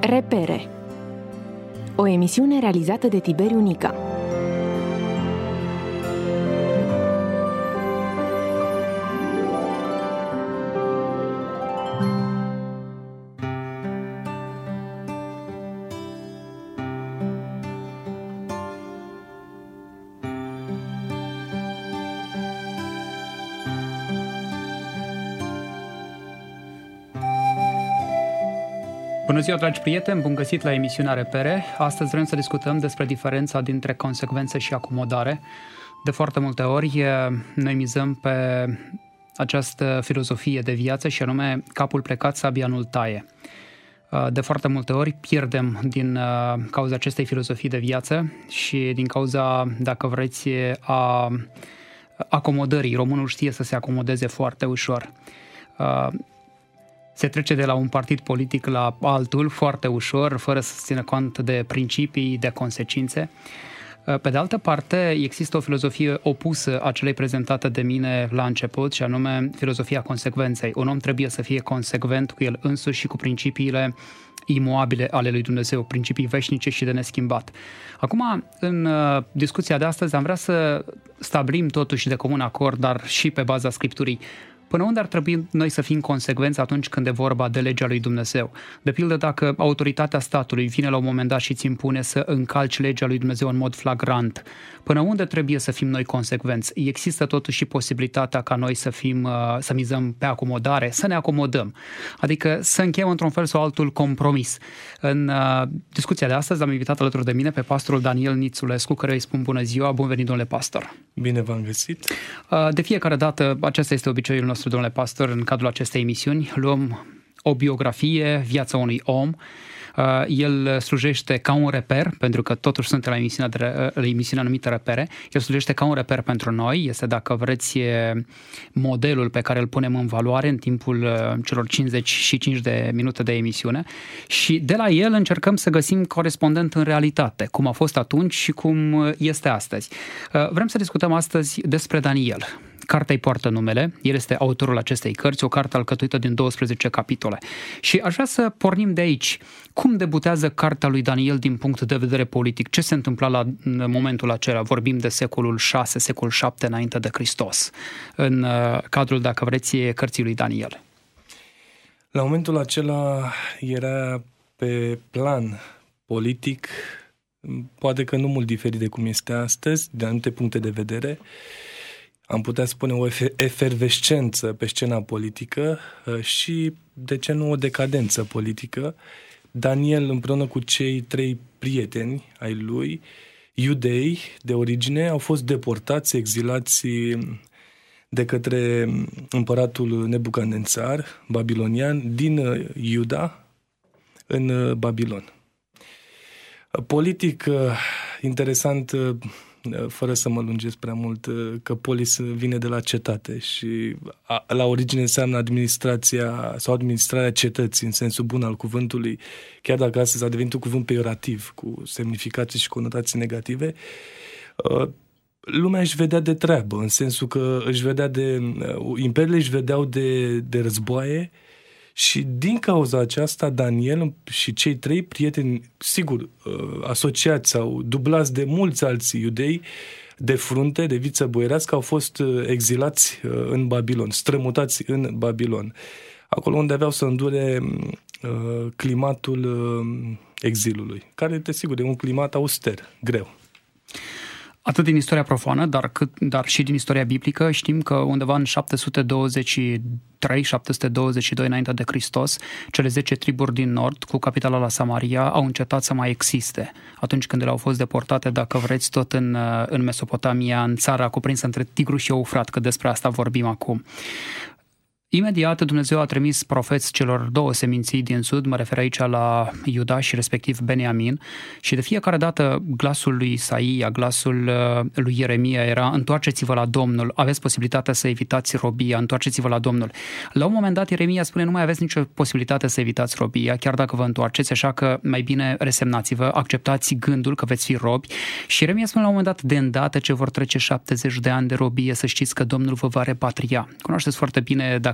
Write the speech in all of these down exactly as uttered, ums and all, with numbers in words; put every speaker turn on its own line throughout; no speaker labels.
Repere. O emisiune realizată de Tiberiu Nica.
Bună ziua, dragi prieteni! Bun găsit la emisiunea Repere. Astăzi vrem să discutăm despre diferența dintre consecvență și acomodare. De foarte multe ori noi mizăm pe această filozofie de viață și anume capul plecat, sabia nu-l taie. De foarte multe ori pierdem din cauza acestei filozofii de viață și din cauza, dacă vreți, a acomodării. Românul știe să se acomodeze foarte ușor. Se trece de la un partid politic la altul foarte ușor, fără să se țină cont de principii, de consecințe. Pe de altă parte, există o filozofie opusă a celei prezentate de mine la început, și anume filozofia consecvenței. Un om trebuie să fie consecvent cu el însuși și cu principiile imoabile ale lui Dumnezeu, principii veșnice și de neschimbat. Acum, în discuția de astăzi, am vrea să stabilim totuși de comun acord, dar și pe baza Scripturii, până unde ar trebui noi să fim consecvenți atunci când e vorba de legea lui Dumnezeu? De pildă, dacă autoritatea statului vine la un moment dat și îți impune să încalci legea lui Dumnezeu în mod flagrant, până unde trebuie să fim noi consecvenți? Există totuși și posibilitatea ca noi să fim, să mizăm pe acomodare, să ne acomodăm, adică să încheiem într-un fel sau altul compromis. În discuția de astăzi am invitat alături de mine pe pastorul Daniel Nițulescu, care îi spun bună ziua, bun venit, domnule pastor.
Bine v-am găsit.
De fiecare dată, acesta este obiceiul nostru, domnule pastor, în cadrul acestei emisiuni, luăm o biografie, viața unui om. El slujește ca un reper, pentru că totuși suntem la emisiunea, de, la emisiunea numită Repere. El slujește ca un reper pentru noi, este, dacă vreți, modelul pe care îl punem în valoare în timpul celor cincizeci și cinci de minute de emisiune și de la el încercăm să găsim corespondent în realitate, cum a fost atunci și cum este astăzi. Vrem să discutăm astăzi despre Daniel. Cartea îi poartă numele, el este autorul acestei cărți, o carte alcătuită din douăsprezece capitole. Și aș vrea să pornim de aici. Cum debutează cartea lui Daniel din punct de vedere politic? Ce se întâmpla la momentul acela? Vorbim de secolul șase, secolul șapte înainte de Hristos, în cadrul, dacă vreți, cărții lui Daniel.
La momentul acela era pe plan politic, poate că nu mult diferit de cum este astăzi, de anumite puncte de vedere. Am putea spune o efervescență pe scena politică și, de ce nu, o decadență politică. Daniel, împreună cu cei trei prieteni ai lui, iudei de origine, au fost deportați, exilați de către împăratul Nebucadnețar, babilonian, din Iuda în Babilon. Politic, interesant, fără să mă lungesc prea mult, că polis vine de la cetate și la origine înseamnă administrația sau administrarea cetății în sensul bun al cuvântului, chiar dacă astăzi a devenit un cuvânt peiorativ cu semnificații și conotații negative. Lumea își vedea de treabă, în sensul că își vedea de imperiile își vedeau de, de războaie. Și din cauza aceasta, Daniel și cei trei prieteni, sigur, asociați sau dublați de mulți alți iudei de frunte, de viță boierească, au fost exilați în Babilon, strămutați în Babilon, acolo unde aveau să îndure climatul exilului, care, desigur, e un climat auster, greu.
Atât din istoria profană, dar, cât, dar și din istoria biblică știm că undeva în șapte sute douăzeci și trei șapte sute douăzeci și doi înainte de Hristos, cele zece triburi din nord, cu capitala la Samaria, au încetat să mai existe. Atunci când ele au fost deportate, dacă vreți, tot în, în Mesopotamia, în țara cuprinsă între Tigru și Eufrat, că despre asta vorbim acum. Imediat Dumnezeu a trimis profeți celor două seminții din sud, mă refer aici la Iuda și respectiv Beniamin, și de fiecare dată glasul lui Isaia, glasul lui Ieremia era: întoarceți-vă la Domnul, aveți posibilitatea să evitați robia, întoarceți-vă la Domnul. La un moment dat Ieremia spune: nu mai aveți nicio posibilitate să evitați robia, chiar dacă vă întoarceți, așa că mai bine resemnați-vă, acceptați gândul că veți fi robi. Și Ieremia spune la un moment dat: de îndată ce vor trece șaptezeci de ani de robie, să știți că Domnul vă va repatria. Cunoașteți foarte bine, dacă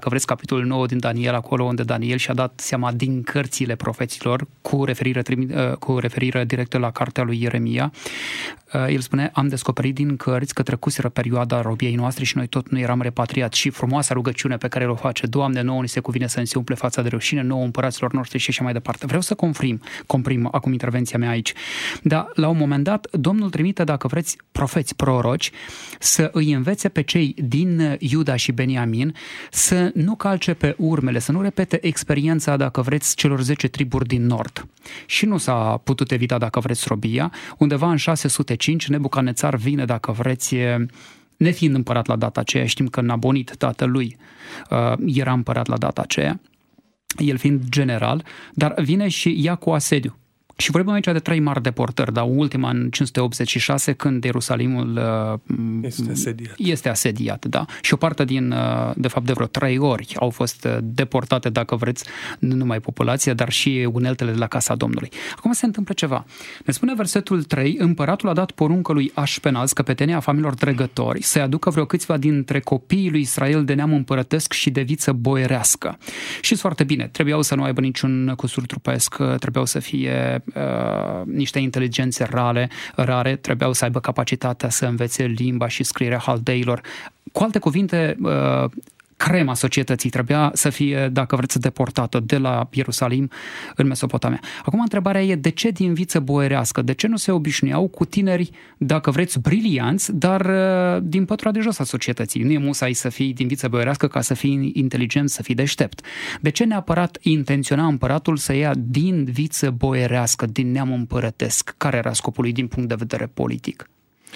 dacă vreți, capitolul nouă din Daniel, acolo unde Daniel și-a dat seama din cărțile profeților, cu referire, cu referire directă la cartea lui Ieremia. El spune, am descoperit din cărți că trecuseră perioada robiei noastre și noi tot nu eram repatriați. Și frumoasa rugăciune pe care o face, Doamne, nouă ni se cuvine să ne se umple fața de rușine, nouă împăraților noștri și așa mai departe. Vreau să comprim, comprim acum intervenția mea aici. Dar la un moment dat, Domnul trimite, dacă vreți, profeți, proroci, să îi învețe pe cei din Iuda și Beniamin să nu calce pe urmele, să nu repete experiența, dacă vreți, celor zece triburi din nord. Și nu s-a putut evita, dacă vreți, robia. Undeva în șase sute cinci, Nebucadnețar vine, dacă vreți, nefiind împărat la data aceea, știm că Nabonid, tatălui, era împărat la data aceea, el fiind general, dar vine și ia cu asediu. Și vorbim aici de trei mari deportări, dar ultima în cinci sute optzeci și șase, când Ierusalimul
este asediat.
Este asediat, da. Și o parte din, de fapt, de vreo trei ori au fost deportate, dacă vreți, nu numai populația, dar și uneltele de la casa Domnului. Acum se întâmplă ceva. Ne spune versetul trei, împăratul a dat poruncă lui Așpenaz, căpetenia familiilor dregători, să-i aducă vreo câțiva dintre copiii lui Israel de neam împărătesc și de viță boierească. Și foarte bine, trebuiau să nu aibă niciun cusur trupesc, trebuiau să fie Uh, niște inteligențe rare, rare, trebuiau să aibă capacitatea să învețe limba și scrierea haldeilor. Cu alte cuvinte, uh, crema societății trebuia să fie, dacă vreți, deportată de la Ierusalim în Mesopotamia. Acum întrebarea e, de ce din viță boierească? De ce nu se obișnuiau cu tineri, dacă vreți, brilianți, dar din pătura de jos a societății? Nu e musai să fii din viță boierească ca să fii inteligent, să fii deștept. De ce neapărat intenționa împăratul să ia din viță boierească, din neam împărătesc? Care era scopul lui din punct de vedere politic?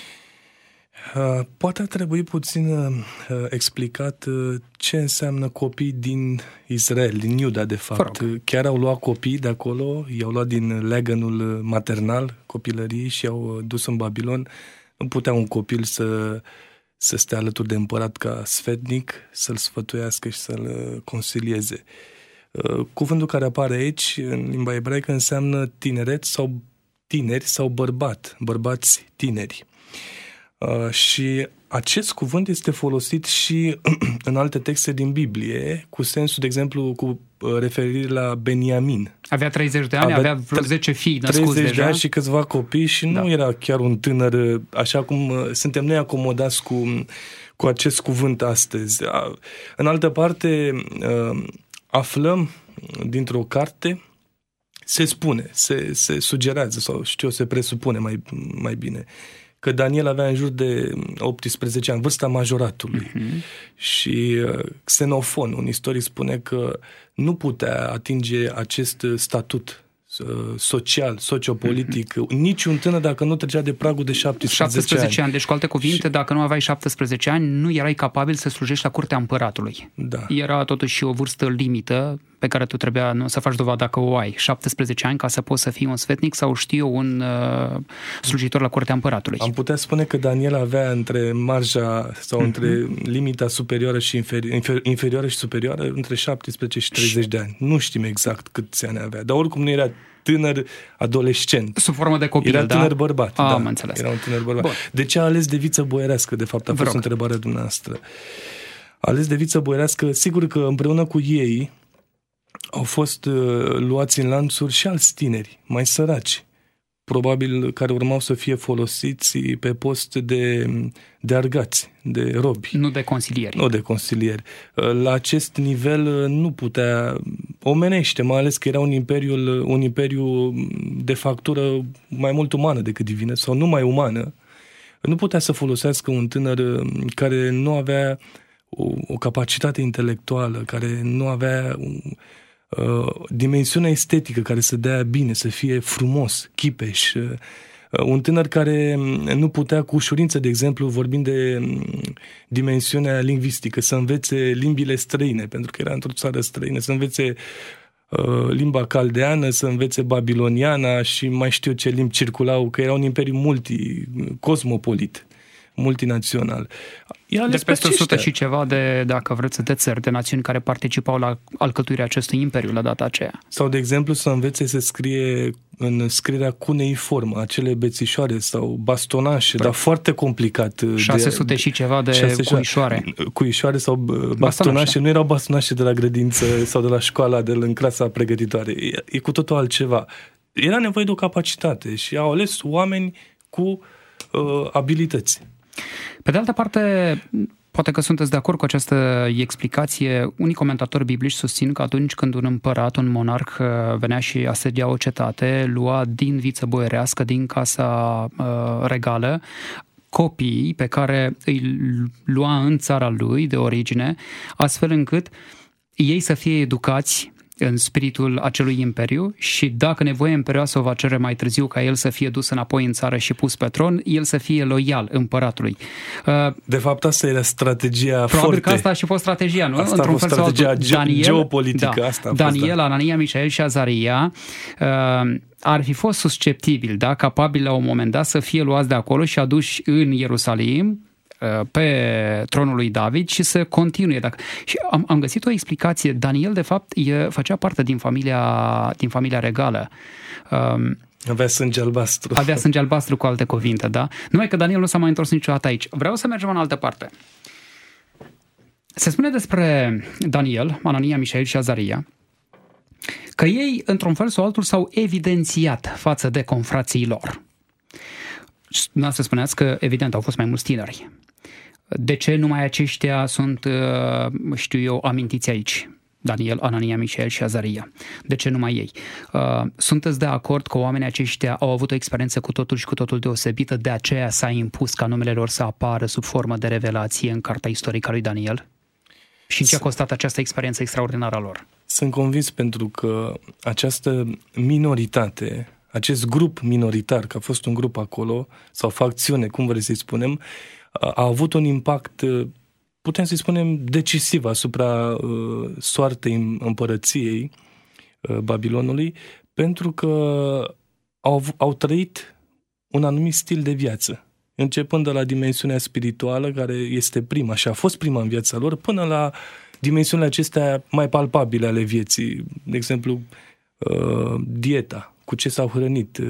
Poate ar trebui puțin uh, explicat uh, ce înseamnă copii din Israel, din Iuda, de fapt. Chiar au luat copii de acolo, i-au luat din legănul maternal, copilăriei, și i-au dus în Babilon. Nu putea un copil să, să stea alături de împărat ca sfetnic, să-l sfătuiască și să-l consilieze. Uh, cuvântul care apare aici, în limba ebraică, înseamnă tineret sau tineri sau bărbat, bărbați tineri. Uh, și acest cuvânt este folosit și în alte texte din Biblie, cu sensul, de exemplu, cu referire la Beniamin.
Avea treizeci de ani, avea, avea vreo zece fii născuți deja.
treizeci de ani și câțiva copii și nu da. Era chiar un tânăr, așa cum suntem noi acomodați cu, cu acest cuvânt astăzi. În altă parte, aflăm dintr-o carte, se spune, se, se sugerează, sau știu, se presupune mai, mai bine, că Daniel avea în jur de optsprezece ani, vârsta majoratului. Uh-huh. Și Xenofon, un istoric, spune că nu putea atinge acest statut social, sociopolitic, uh-huh. niciun tânăr dacă nu trecea de pragul de șaptesprezece,
șaptesprezece ani. Deci, cu alte cuvinte, și... dacă nu aveai șaptesprezece ani, nu erai capabil să slujești la curtea împăratului.
Da.
Era totuși o vârstă limită pe care tu trebuia nu, să faci dovadă că o ai. șaptesprezece ani ca să poți să fii un sfetnic sau, știu, un uh, slujitor la curtea împăratului.
Am putea spune că Daniel avea între marja sau uh-huh. între limita superioară și inferi- inferioară și superioară între șaptesprezece și treizeci de ani. Nu știm exact câți ani avea, dar oricum nu era tânăr adolescent.
Sub formă de copil,
era tânăr
da?
bărbat.
A,
da.
am înțeles.
Era un tânăr bărbat.
Bun.
De ce a ales de viță boierească? De fapt, a fost întrebarea dumneavoastră. A ales de viță boierească, sigur că împreună cu ei au fost uh, luați în lanțuri și alți tineri, mai săraci, probabil care urmau să fie folosiți pe post de, de argați, de robi.
Nu de consilieri.
Nu de consilieri. La acest nivel nu putea, omenește, mai ales că era un imperiu, un imperiu de factură mai mult umană decât divină, sau nu mai umană, nu putea să folosească un tânăr care nu avea o, o capacitate intelectuală, care nu avea Uh, dimensiunea estetică care să dea bine, să fie frumos, chipeș. Uh, un tânăr care nu putea cu ușurință, de exemplu, vorbind de dimensiunea lingvistică, să învețe limbile străine, pentru că era într-o țară străină, să învețe uh, limba caldeană, să învețe babiloniana și mai știu ce limbi circulau, că era un imperiu multi, cosmopolit, multinațional.
De peste o sută și ceva de, dacă vreți, de țări, de națiuni care participau la alcătuirea acestui imperiu la data aceea.
Sau, de exemplu, să învețe să scrie în scrierea cuneiform, acele bețișoare sau bastonașe, Bă. dar foarte complicat.
șase sute de, și ceva de șase, cuișoare.
Cuișoare sau bastonașe, bastonașe, nu erau bastonașe de la grădință sau de la școala, de la în clasa pregătitoare. E, e cu totul altceva. Era nevoie de o capacitate și au ales oameni cu uh, abilități.
Pe de altă parte, poate că sunteți de acord cu această explicație. Unii comentatori biblici susțin că atunci când un împărat, un monarh venea și asedia o cetate, lua din viță boierească, din casa uh, regală, copiii pe care îi lua în țara lui de origine, astfel încât ei să fie educați în spiritul acelui imperiu și dacă nevoie imperioasă o va cere mai târziu ca el să fie dus înapoi în țară și pus pe tron, el să fie loial împăratului.
De fapt, asta era strategia
Probabil
forte.
că asta a și fost strategia, nu?
Asta
Într-un
a fost
fel
strategia
ge- Daniel,
geopolitică.
Da,
asta a
Daniel,
fost, da.
Anania, Mișael și Azaria uh, ar fi fost susceptibili, da, capabili la un moment dat să fie luați de acolo și aduși în Ierusalim, pe tronul lui David și să continue. Dacă... Și am, am găsit o explicație. Daniel, de fapt, e, făcea parte din familia, din familia regală. Um,
avea sânge albastru.
Avea sânge albastru, cu alte cuvinte, da? Numai că Daniel nu s-a mai întors niciodată aici. Vreau să mergem în altă parte. Se spune despre Daniel, Anania, Mișael și Azaria că ei, într-un fel sau altul, s-au evidențiat față de confrații lor. Dumneavoastră spuneați că, evident, au fost mai mulți tineri. De ce numai aceștia sunt, știu eu, amintiți aici? Daniel, Anania, Mișael și Azaria. De ce numai ei? Sunteți de acord că oamenii aceștia au avut o experiență cu totul și cu totul deosebită, de aceea s-a impus ca numele lor să apară sub formă de revelație în cartea istorică a lui Daniel? Și în ce a costat această experiență extraordinară a lor? Sunt
convins pentru că această minoritate, acest grup minoritar, că a fost un grup acolo, sau facțiune, cum vreți să-i spunem, a avut un impact, putem să-i spunem, decisiv asupra uh, soartei împărăției uh, Babilonului, pentru că au, au trăit un anumit stil de viață, începând de la dimensiunea spirituală, care este prima și a fost prima în viața lor, până la dimensiunile acestea mai palpabile ale vieții, de exemplu, uh, dieta, cu ce s-au hrănit,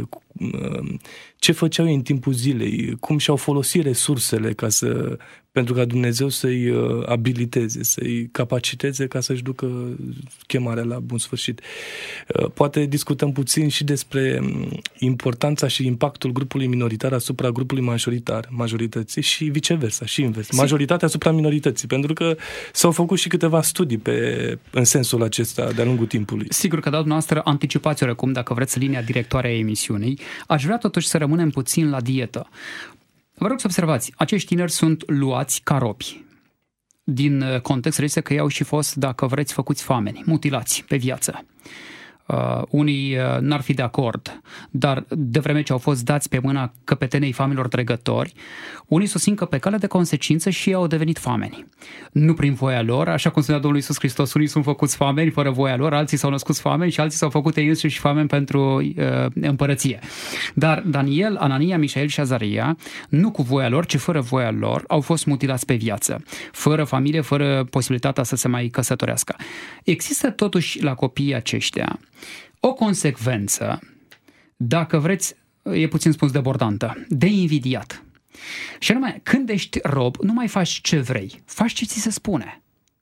ce făceau ei în timpul zilei, cum și-au folosit resursele ca să, pentru ca Dumnezeu să-i abiliteze, să-i capaciteze ca să-și ducă chemarea la bun sfârșit. Poate discutăm puțin și despre importanța și impactul grupului minoritar asupra grupului majoritar, majorității și viceversa, și invers. Majoritatea asupra minorității, pentru că s-au făcut și câteva studii pe, în sensul acesta de-a lungul timpului.
Sigur că, da, dumneavoastră, anticipați orecum, dacă vreți, linia directoare a emisiunii. Aș vrea totuși să rămânem puțin la dietă. Vă rog să observați, acești tineri sunt luați ca robi. Din context reiese că ei au și fost, dacă vreți, făcuți fameni, mutilați pe viață. Uh, unii uh, n-ar fi de acord, dar de vreme ce au fost dați pe mâna căpetenei familor dregători, unii susțin că pe cale de consecință și ei au devenit fameni. Nu prin voia lor, așa cum spunea Domnul Iisus Hristos, unii sunt făcuți fameni fără voia lor, alții s-au născut fameni și alții s-au făcut ei înșiși fameni pentru uh, împărăție. Dar Daniel, Anania, Mișael și Azaria, nu cu voia lor, ci fără voia lor, au fost mutilați pe viață, fără familie, fără posibilitatea să se mai căsătorească. Există totuși la copiii aceștia o consecvență, dacă vreți, e puțin spus debordantă, de invidiat. Și anume, când ești rob, nu mai faci ce vrei, faci ce ți se spune.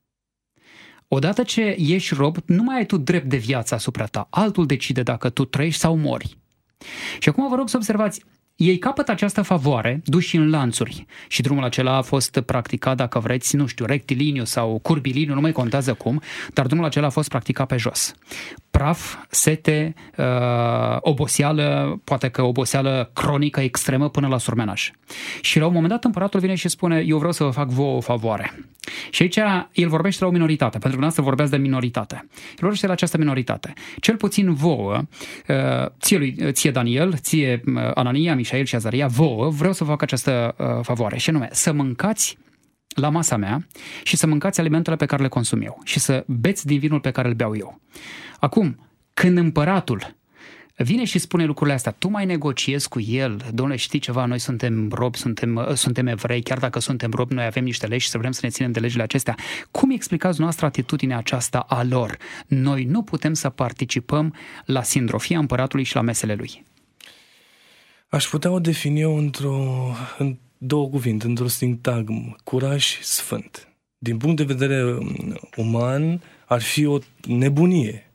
Odată ce ești rob, nu mai ai tu drept de viață asupra ta, altul decide dacă tu trăiești sau mori. Și acum vă rog să observați, ei capătă această favoare duși în lanțuri și drumul acela a fost practicat, dacă vreți, nu știu, rectiliniu sau curbiliniu, nu mai contează cum, dar drumul acela a fost practicat pe jos. Praf, sete, uh, oboseală, poate că oboseală cronică, extremă, până la surmenaj. Și la un moment dat împăratul vine și spune, eu vreau să vă fac vouă o favoare. Și aici el vorbește la o minoritate, pentru că dumneavoastră vorbeați de minoritate. El vorbește la această minoritate. Cel puțin vouă, uh, ție, lui, ție Daniel, ție uh, Anania, Mișael și Azaria, vouă, vreau să vă fac această uh, favoare. Și anume, să mâncați la masa mea și să mâncați alimentele pe care le consum eu și să beți din vinul pe care îl beau eu. Acum, când împăratul vine și spune lucrurile astea. Tu mai negociezi cu el, domnule, știi ceva, noi suntem robi, suntem, suntem evrei, chiar dacă suntem robi, noi avem niște legi și să vrem să ne ținem de legile acestea. Cum explicați noastră atitudinea aceasta a lor? Noi nu putem să participăm la sindrofia împăratului și la mesele lui.
Aș putea o defini eu într-o, în două cuvinte, într-o sintagmă, curaj sfânt. Din punct de vedere uman, ar fi o nebunie,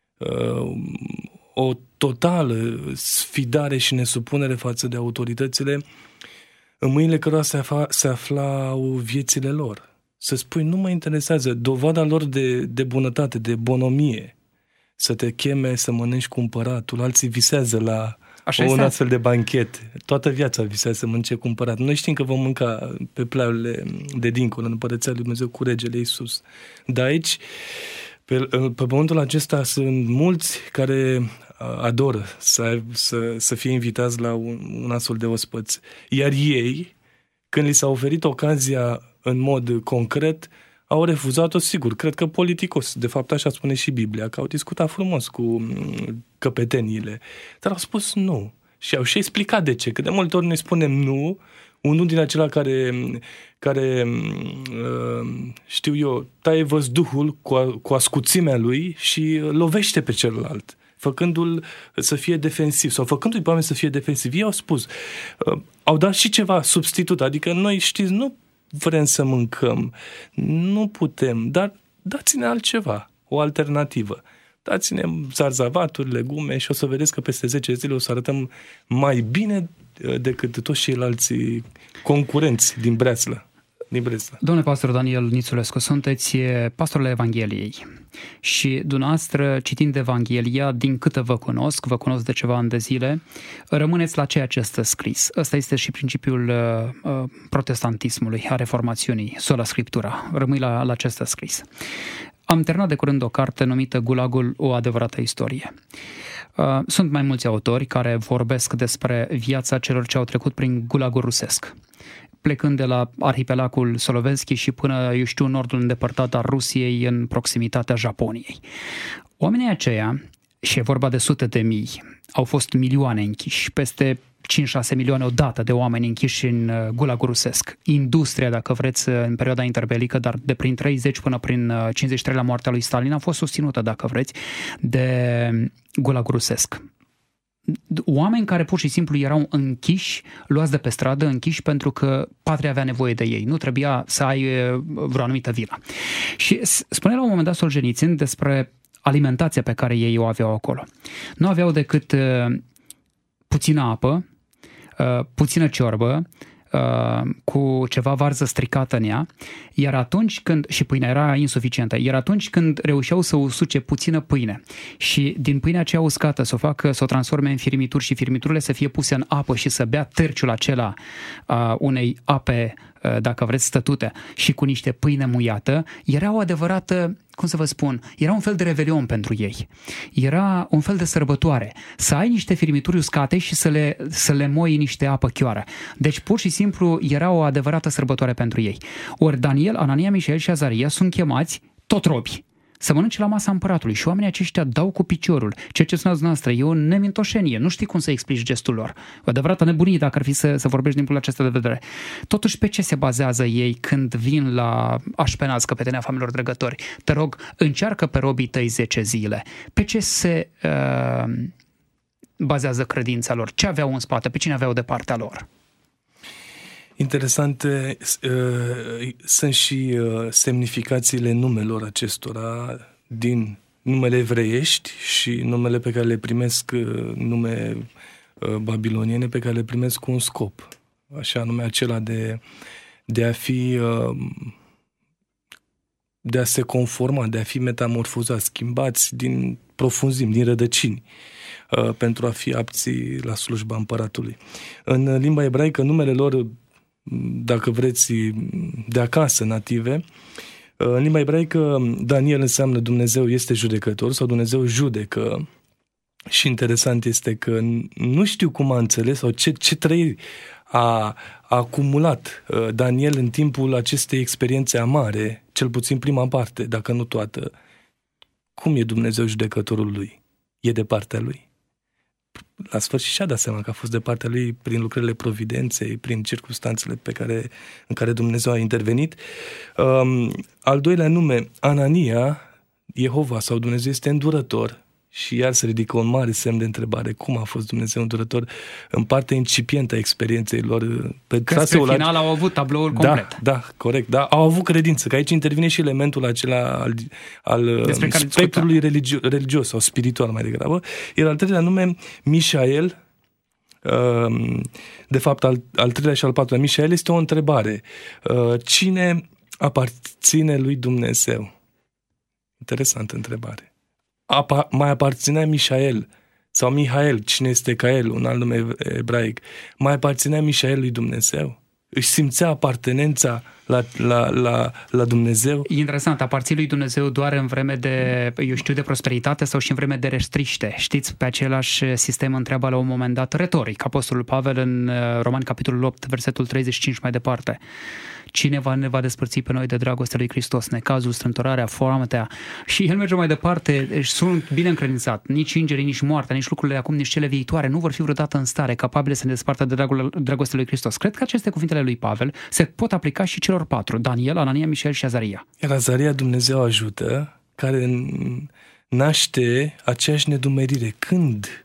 o totală sfidare și nesupunere față de autoritățile în mâinile cărora se, afla, se aflau viețile lor. Să spui, nu mă interesează, dovada lor de, de bunătate, de bonomie, să te cheme să mănânci cu împăratul, alții visează la Așa un este. Astfel de banchet. Toată viața visează să mănânce cu împăratul. Noi știm că vom mânca pe plaurile de dincolo, în Împărăția lui Dumnezeu, cu regele Iisus. Dar aici, pe, pe pământul acesta, sunt mulți care adoră să, să, să fie invitați la un, un astfel de ospăț. Iar ei, când li s-a oferit ocazia în mod concret, au refuzat-o, sigur, cred că politicos, de fapt așa spune și Biblia, că au discutat frumos cu căpeteniile, dar au spus nu. Și au și explicat de ce, că de multe ori noi spunem nu, unul din acela care, care știu eu, taie văzduhul cu, cu ascuțimea lui și lovește pe celălalt, făcându-l să fie defensiv sau făcându-i pe oameni să fie defensivi. Ei au spus, au dat și ceva substitut, adică noi, știți, nu vrem să mâncăm, nu putem, dar dați-ne altceva, o alternativă. Dați-ne zarzavaturi, legume și o să vedeți că peste zece zile o să arătăm mai bine decât toți ceilalți concurenți din Breslă. Din Breslă.
Domnule pastor Daniel Nițulescu, sunteți pastorul Evangheliei și dumneavoastră, citind Evanghelia, din câte vă cunosc, vă cunosc de ceva ani de zile, rămâneți la ceea ce este scris. Ăsta este și principiul uh, protestantismului, a reformațiunii, sola scriptura. Rămâi la, la ce este scris. Am terminat de curând o carte numită Gulagul, o adevărată istorie. Sunt mai mulți autori care vorbesc despre viața celor ce au trecut prin Gulagul rusesc, plecând de la arhipelagul Solovensky și până, eu știu, nordul îndepărtat al Rusiei, în proximitatea Japoniei. Oamenii aceia, și e vorba de sute de mii, au fost milioane închiși, peste cinci șase milioane odată de oameni închiși în Gulagul rusesc. Industria, dacă vreți, în perioada interbelică, dar de prin treizeci până prin cincizeci și trei la moartea lui Stalin, a fost susținută, dacă vreți, de Gulagul rusesc. Oameni care pur și simplu erau închiși, luați de pe stradă, închiși pentru că patria avea nevoie de ei. Nu trebuia să ai vreo anumită vilă. Și spune la un moment dat Solzhenitsyn despre alimentația pe care ei o aveau acolo. Nu aveau decât puțină apă, puțină ciorbă, cu ceva varză stricată în ea, iar atunci când, și pâinea era insuficientă, iar atunci când reușeau să usuce puțină pâine și din pâinea aceea uscată să o facă, să o transforme în firmituri și firmiturile să fie puse în apă și să bea terciul acela a unei ape, dacă vreți, stătute și cu niște pâine muiată, era o adevărată, cum să vă spun, era un fel de revelion pentru ei. Era un fel de sărbătoare. Să ai niște firmituri uscate și să le, să le moi niște apă chioară. Deci, pur și simplu, era o adevărată sărbătoare pentru ei. Ori Daniel, Anania, Mișael și Azaria sunt chemați tot robi să mănânce la masa împăratului și oamenii aceștia dau cu piciorul. Ceea ce spuneați noastră, e o nemintoșenie. Nu știi cum să explici gestul lor. O adevărată nebunie dacă ar fi să, să vorbești din punctul acesta de vedere. Totuși, pe ce se bazează ei când vin la Așpenaz, căpetenia familiilor dregători? Te rog, încearcă pe robii tăi zece zile. Pe ce se uh, bazează credința lor? Ce aveau în spate? Pe cine aveau de partea lor?
Interesante uh, sunt și uh, semnificațiile numelor acestora din numele evreiești și numele pe care le primesc, uh, nume uh, babiloniene pe care le primesc cu un scop, așa nume acela de, de a fi uh, de a se conforma, de a fi metamorfozați, schimbați din profunzimi, din rădăcini, uh, pentru a fi apții la slujba împăratului. În limba ebraică, numele lor, dacă vreți, de acasă, native, în limba ebraică, Daniel înseamnă Dumnezeu este judecător sau Dumnezeu judecă. Și interesant este că nu știu cum a înțeles sau ce, ce trăiri a, a acumulat Daniel în timpul acestei experiențe amare, cel puțin prima parte, dacă nu toată. Cum e Dumnezeu judecătorul lui? E de partea lui. la sfârșit și-a dat seama că a fost de partea lui prin lucrările providenței, prin circumstanțele pe care, în care Dumnezeu a intervenit. Um, al doilea nume, Anania, Jehova sau Dumnezeu este îndurător. Și iar se ridică un mare semn de întrebare. Cum a fost Dumnezeu îndurător în partea incipientă a experienței lor?
Pe că spre final au avut tabloul complet.
Da, da, corect. Da, au avut credință, că aici intervine și elementul acela al, al spectrului religio- religios sau spiritual mai degrabă. Iar al treilea nume, Mișael, de fapt al, al treilea și al patrulea, Mișael este o întrebare. Cine aparține lui Dumnezeu? Interesantă întrebare. Apa, mai aparținea Mișael sau Mihael, cine este Cael, un alt nume ebraic, mai aparținea Mișael lui Dumnezeu? Își simțea apartenența la, la, la, la Dumnezeu?
E interesant, aparții lui Dumnezeu doar în vreme de, eu știu, de prosperitate sau și în vreme de restriște. Știți, pe același sistem întreabă la un moment dat retoric Apostolul Pavel în Romani, capitolul opt, versetul treizeci și cinci mai departe. Cine va, ne va despărți pe noi de dragostea lui Hristos? Necazul, strâmtorarea, foametea. Și el merge mai departe, sunt bine încredințat. Nici îngerii, nici moartea, nici lucrurile acum, nici cele viitoare nu vor fi vreodată în stare capabile să ne despartă de dragul, dragostea lui Hristos. Cred că aceste cuvintele lui Pavel se pot aplica și celor patru: Daniel, Anania, Mișael și Azaria.
Iar Azaria Dumnezeu ajută, care naște aceeași nedumerire. Când?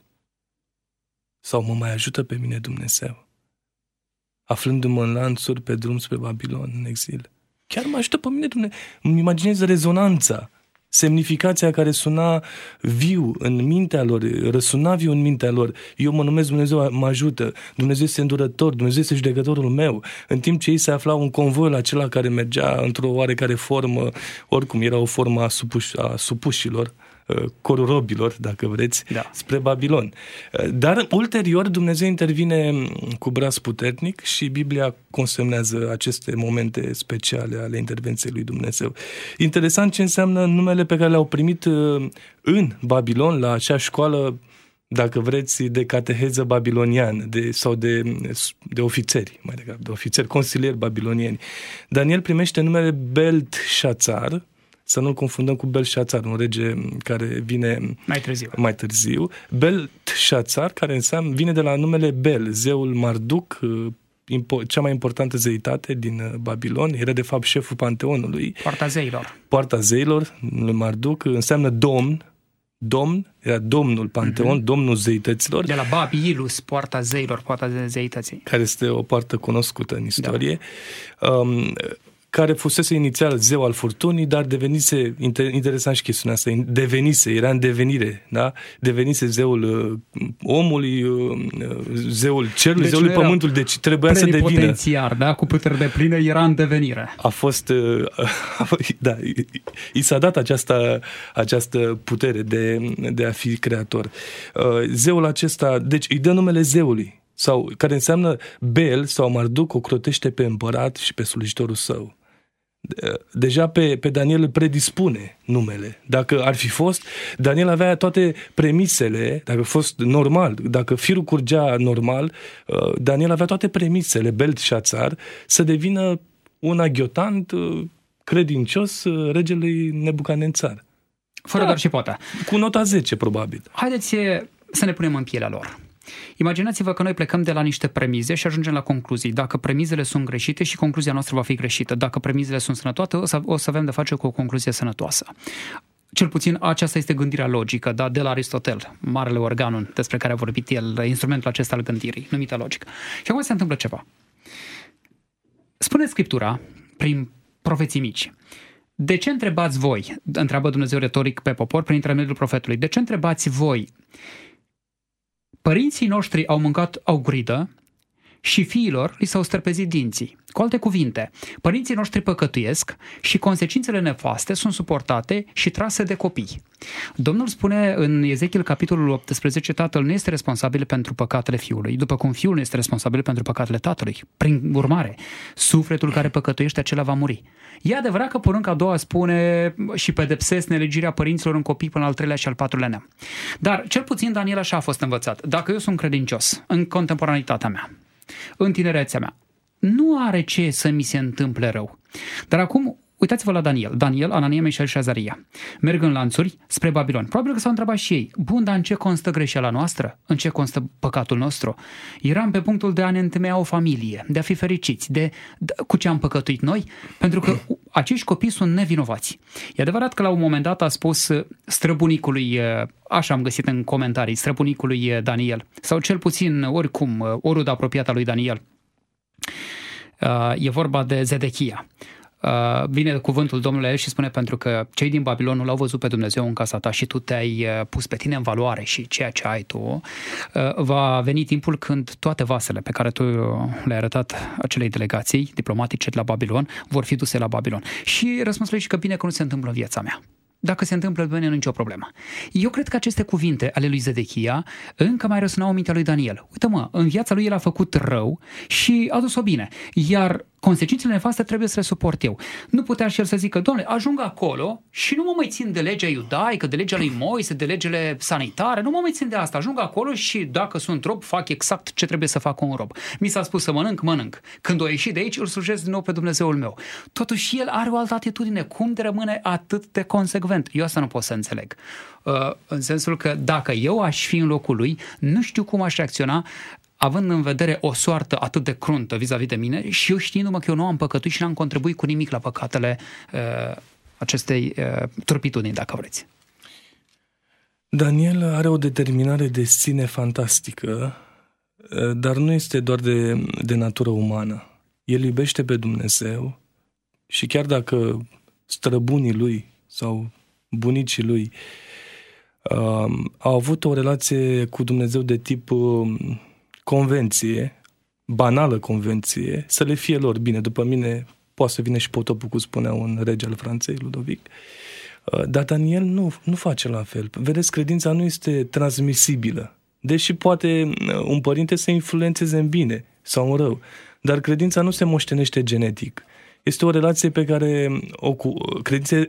Sau mă mai ajută pe mine Dumnezeu? Aflându-mă în lanțuri pe drum spre Babilon, în exil. Chiar mă ajută pe mine Dumnezeu. Îmi imaginez rezonanța, semnificația care suna viu în mintea lor, răsuna viu în mintea lor. Eu mă numesc Dumnezeu, mă ajută. Dumnezeu este îndurător, Dumnezeu este judecătorul meu. În timp ce ei se aflau în convoiul acela care mergea într-o oarecare formă, oricum era o formă a, supuș- a supușilor, corul robilor, dacă vreți, da, spre Babilon. Dar ulterior Dumnezeu intervine cu braț puternic și Biblia consemnează aceste momente speciale ale intervenției lui Dumnezeu. Interesant ce înseamnă numele pe care le-au primit în Babilon, la acea școală, dacă vreți, de cateheză babilonian de, sau de, de ofițeri, mai degrabă, de ofițeri consilieri babilonieni. Daniel primește numele Beltșațar, să nu-l confundăm cu Belșațar, un rege care vine
mai târziu.
Mai târziu. Beltșațar, care înseamnă, vine de la numele Bel, zeul Marduk, cea mai importantă zeitate din Babilon, era de fapt șeful panteonului.
Poarta zeilor.
Poarta zeilor, Marduk, înseamnă domn, domn, era domnul panteon, uh-huh. domnul zeităților.
De la Babilus, poarta zeilor, poarta zeității.
Care este o poartă cunoscută în istorie. Da. Um, care fusese inițial zeu al furtunii, dar devenise, interesant și chestiunea asta, devenise, era în devenire, da? Devenise zeul uh, omului, uh, zeul cerului, deci zeul pământului, deci trebuia să devină.
Plenipotențiar, da? Cu putere de plină, era în devenire.
A fost, uh, da, i s-a dat această, această putere de, de a fi creator. Uh, zeul acesta, deci îi dă numele zeului, sau care înseamnă Bel sau Marduk ocrotește pe împărat și pe slujitorul său. Deja pe, pe Daniel îl predispune numele. Dacă ar fi fost, Daniel avea toate premisele, dacă a fost normal, dacă firul curgea normal, Daniel avea toate premisele, Beltșațar, să devină un aghiotant credincios regelui Nebucanețar.
Fără da, doar și poate.
Cu nota zece, probabil.
Haideți să ne punem în pielea lor. Imaginați-vă că noi plecăm de la niște premize și ajungem la concluzii. Dacă premizele sunt greșite și concluzia noastră va fi greșită. Dacă premizele sunt sănătoase, o să, o să avem de face cu o concluzie sănătoasă. Cel puțin aceasta este gândirea logică, da, de la Aristotel, marele organul despre care a vorbit el, instrumentul acesta al gândirii, numită logică. Și acum se întâmplă ceva. Spune Scriptura, prin profeții mici, de ce întrebați voi, întreabă Dumnezeu retoric pe popor prin intermediul profetului, de ce întrebați voi, părinții noștri au mâncat augridă și fiilor li s-au stărpezit dinții. Cu alte cuvinte, părinții noștri păcătuiesc și consecințele nefaste sunt suportate și trase de copii. Domnul spune în Ezechiel capitolul optsprezece, tatăl nu este responsabil pentru păcatele fiului, după cum fiul nu este responsabil pentru păcatele tatălui. Prin urmare, sufletul care păcătuiește, acela va muri. E adevărat că porunca a doua spune și pedepsesc nelegirea părinților în copii până al treilea și al patrulea neam. Dar cel puțin Daniel așa a fost învățat. Dacă eu sunt credincios în contemporanitatea mea, în tinerețea mea, nu are ce să mi se întâmple rău. Dar acum Uitați-vă la Daniel. Daniel, Anania, Mișael și Azaria. Merg în lanțuri spre Babilon. Probabil că s-au întrebat și ei, bun, dar în ce constă greșeala noastră? În ce constă păcatul nostru? Eram pe punctul de a ne întemeia o familie, de a fi fericiți, de, de cu ce am păcătuit noi, pentru că acești copii sunt nevinovați. E adevărat că la un moment dat a spus străbunicului, așa am găsit în comentarii, străbunicului Daniel, sau cel puțin oricum, o rudă apropiată a lui Daniel. E vorba de Zedechia. Vine cuvântul Domnului și spune, pentru că cei din Babilon nu l-au văzut pe Dumnezeu în casa ta și tu te-ai pus pe tine în valoare și ceea ce ai tu, va veni timpul când toate vasele pe care tu le-ai arătat acelei delegații diplomatice de la Babilon vor fi duse la Babilon. Și răspunsul e că bine că nu se întâmplă în viața mea. Dacă se întâmplă bine, nu e nicio problemă. Eu cred că aceste cuvinte ale lui Zedechia încă mai răsunau în mintea lui Daniel. Uite mă, în viața lui el a făcut rău și a dus-o bine. Iar consecințele nefaste trebuie să le suport eu. Nu putea și el să zică, Doamne, ajung acolo și nu mă mai țin de legea iudaică, de legea lui Moise, de legile sanitare, nu mă mai țin de asta. Ajung acolo și dacă sunt rob, fac exact ce trebuie să facă un rob. Mi s-a spus să mănânc, mănânc. Când o ieși de aici, îl slujesc din nou pe Dumnezeul meu. Totuși el are o altă atitudine. Cum de rămâne atât de consecvent? Eu asta nu pot să înțeleg. În sensul că dacă eu aș fi în locul lui, nu știu cum aș reacționa, având în vedere o soartă atât de cruntă vis-a-vis de mine și eu știindu-mă că eu nu am păcătuit și n-am contribuit cu nimic la păcatele uh, acestei uh, turpitudini, dacă vreți.
Daniel are o determinare de sine fantastică, dar nu este doar de, de natură umană. El iubește pe Dumnezeu și chiar dacă străbunii lui sau bunicii lui uh, au avut o relație cu Dumnezeu de tip uh, convenție, banală convenție, să le fie lor bine. După mine poate să vină și potopul, cum spunea un rege al Franței, Ludovic. Dar Daniel nu, nu face la fel. Vedeți, credința nu este transmisibilă. Deși poate un părinte să influențeze în bine sau în rău. Dar credința nu se moștenește genetic. Este o relație pe care o credința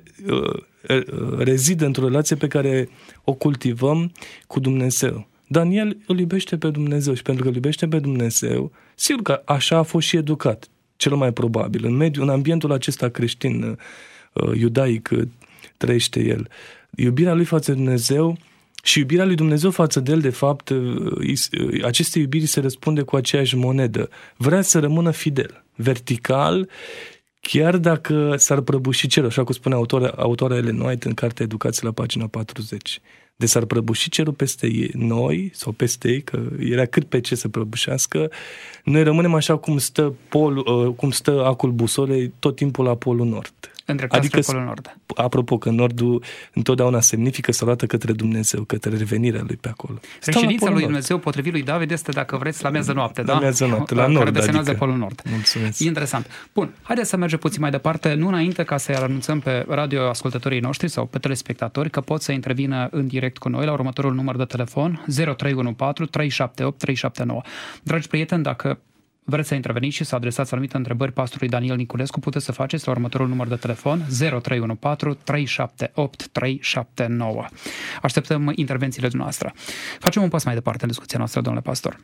rezidă într-o relație pe care o cultivăm cu Dumnezeu. Daniel îl iubește pe Dumnezeu și pentru că îl iubește pe Dumnezeu, sigur că așa a fost și educat, cel mai probabil. În mediul, în ambientul acesta creștin, iudaic, trăiește el. Iubirea lui față de Dumnezeu și iubirea lui Dumnezeu față de el, de fapt, aceste iubiri se răspunde cu aceeași monedă. Vrea să rămână fidel, vertical, chiar dacă s-ar prăbuși cerul, așa cum spune autoarea, autoarea Ellen White în cartea Educație la pagina patruzeci. De s-ar prăbuși cerul peste ei, noi, sau peste ei, că era cât pe ce să prăbușească, noi rămânem așa cum stă, polul, cum stă acul busolei tot timpul la polul nord.
Adică, polul nord.
Apropo, că nordul întotdeauna semnifică să arată către Dumnezeu, către revenirea lui pe acolo.
Reședința lui Dumnezeu, potrivit lui David, este, dacă vreți, la mieză noapte, da?
La mieză noapte, la nord,
care desenează
adică.
polul nord.
Mulțumesc.
E interesant. Bun, haideți să mergem puțin mai departe, nu înainte ca să-i anunțăm pe radio ascultătorii noștri sau pe telespectatori că pot să intervină în direct cu noi la următorul număr de telefon zero trei unu patru trei șapte opt trei șapte nouă. Dragi prieteni, dacă vreți să interveniți și să adresați anumite întrebări pastorului Daniel Niculescu, puteți să faceți la următorul număr de telefon zero trei unu patru trei șapte opt trei șapte nouă. Așteptăm intervențiile noastre. Facem un pas mai departe în discuția noastră, domnule pastor.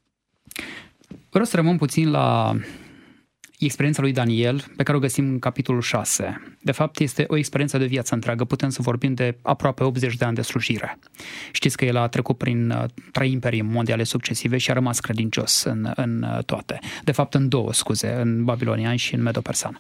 Vreau să rămân puțin la experiența lui Daniel, pe care o găsim în capitolul șase. De fapt, este o experiență de viață întreagă. Putem să vorbim de aproape optzeci de ani de slujire. Știți că el a trecut prin trei imperii mondiale succesive și a rămas credincios în, în toate. De fapt, în două, scuze, în babilonian și în medo-persan.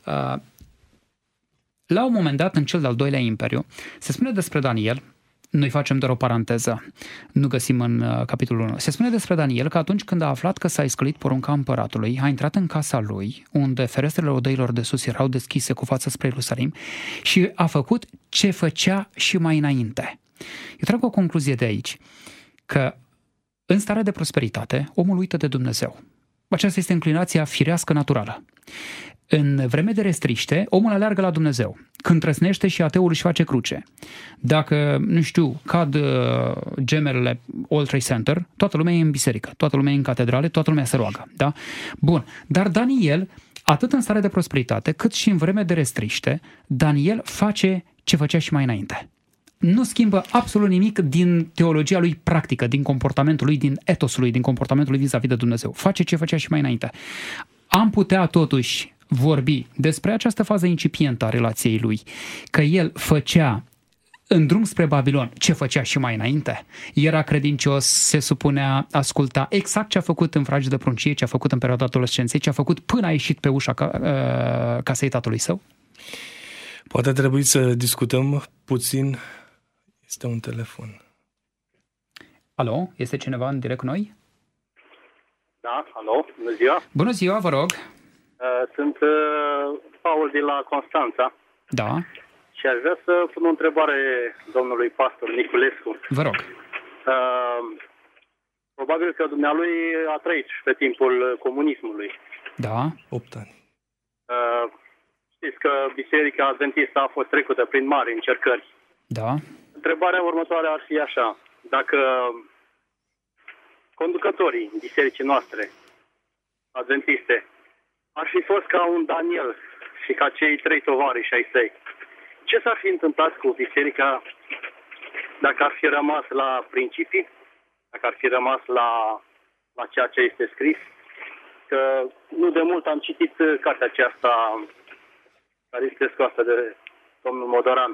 La un moment dat, în cel de-al doilea imperiu, se spune despre Daniel, noi facem doar o paranteză, nu găsim în uh, capitolul unu. Se spune despre Daniel că atunci când a aflat că s-a iscălit porunca împăratului, a intrat în casa lui, unde ferestrele odăilor de sus erau deschise cu față spre Ierusalim și a făcut ce făcea și mai înainte. Eu trag o concluzie de aici, că în stare de prosperitate, omul uită de Dumnezeu. Aceasta este inclinația firească naturală. În vreme de restriște, omul aleargă la Dumnezeu. Când trăsnește și ateul își face cruce. Dacă, nu știu, cad uh, gemelele World Trade Center, toată lumea e în biserică, toată lumea e în catedrale, toată lumea se roagă. Da? Bun. Dar Daniel, atât în stare de prosperitate, cât și în vreme de restriște, Daniel face ce făcea și mai înainte. Nu schimbă absolut nimic din teologia lui practică, din comportamentul lui, din etosul lui, din comportamentul lui vis-a-vis de Dumnezeu. Face ce făcea și mai înainte. Am putea totuși vorbi despre această fază incipientă a relației lui, că el făcea în drum spre Babilon ce făcea și mai înainte, era credincios, se supunea, asculta exact ce a făcut în fragedă pruncie, ce a făcut în perioada adolescenței, ce a făcut până a ieșit pe ușa ca, uh, casei tatălui său?
Poate trebuie să discutăm puțin. Este un telefon.
Alo, este cineva în direct cu noi?
Da, alo, bună ziua.
Bună ziua, vă rog.
Sunt Paul de la Constanța.
Da.
Și aș vrea să pun o întrebare domnului pastor Niculescu.
Vă rog.
Uh, probabil că dumnealui a trăit pe timpul comunismului.
Da.
opt ani.
Uh, știți că Biserica Adventistă a fost trecută prin mari încercări.
Da.
Întrebarea următoare ar fi așa. Dacă conducătorii bisericii noastre adventiste ar fi fost ca un Daniel și ca cei trei tovarăși ai săi, ce s-ar fi întâmplat cu biserica dacă ar fi rămas la principii, dacă ar fi rămas la, la ceea ce este scris? Că nu de mult am citit cartea aceasta care este scoasă de domnul Modoran.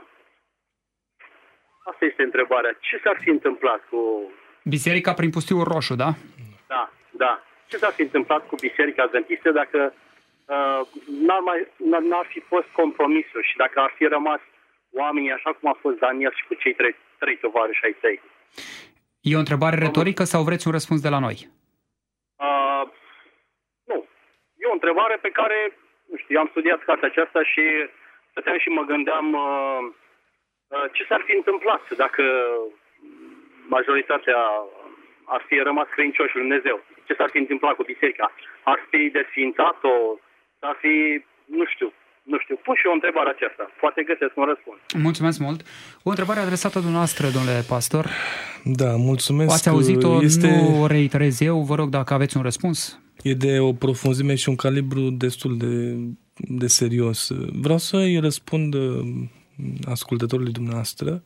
Asta este întrebarea. Ce s-ar fi întâmplat cu...
Biserica prin Pustiul Roșu, da?
Da, da. Ce s-ar fi întâmplat cu Biserica Adventistă dacă uh, n-ar, mai, n-ar fi fost compromisul și dacă ar fi rămas oamenii așa cum a fost Daniel și cu cei trei, trei tovarăși ai săi?
E o întrebare retorică sau vreți un răspuns de la noi?
Uh, nu. E o întrebare pe care, nu știu, eu am studiat cartea aceasta și stăteam și mă gândeam uh, uh, ce s-ar fi întâmplat dacă majoritatea ar fi rămas credincioși lui Dumnezeu. Ce s-ar fi întâmplat cu biserica? Ar fi desființat-o? S-ar fi, nu știu, nu știu. Pun și o întrebare aceasta. Poate găsesc un răspuns.
Mulțumesc mult. O întrebare adresată dumneavoastră, domnule pastor.
Da, mulțumesc.
Ați auzit-o,
este...
nu o reiterez eu. Vă rog dacă aveți un răspuns.
E de o profunzime și un calibru destul de, de serios. Vreau să-i răspund ascultătorului dumneavoastră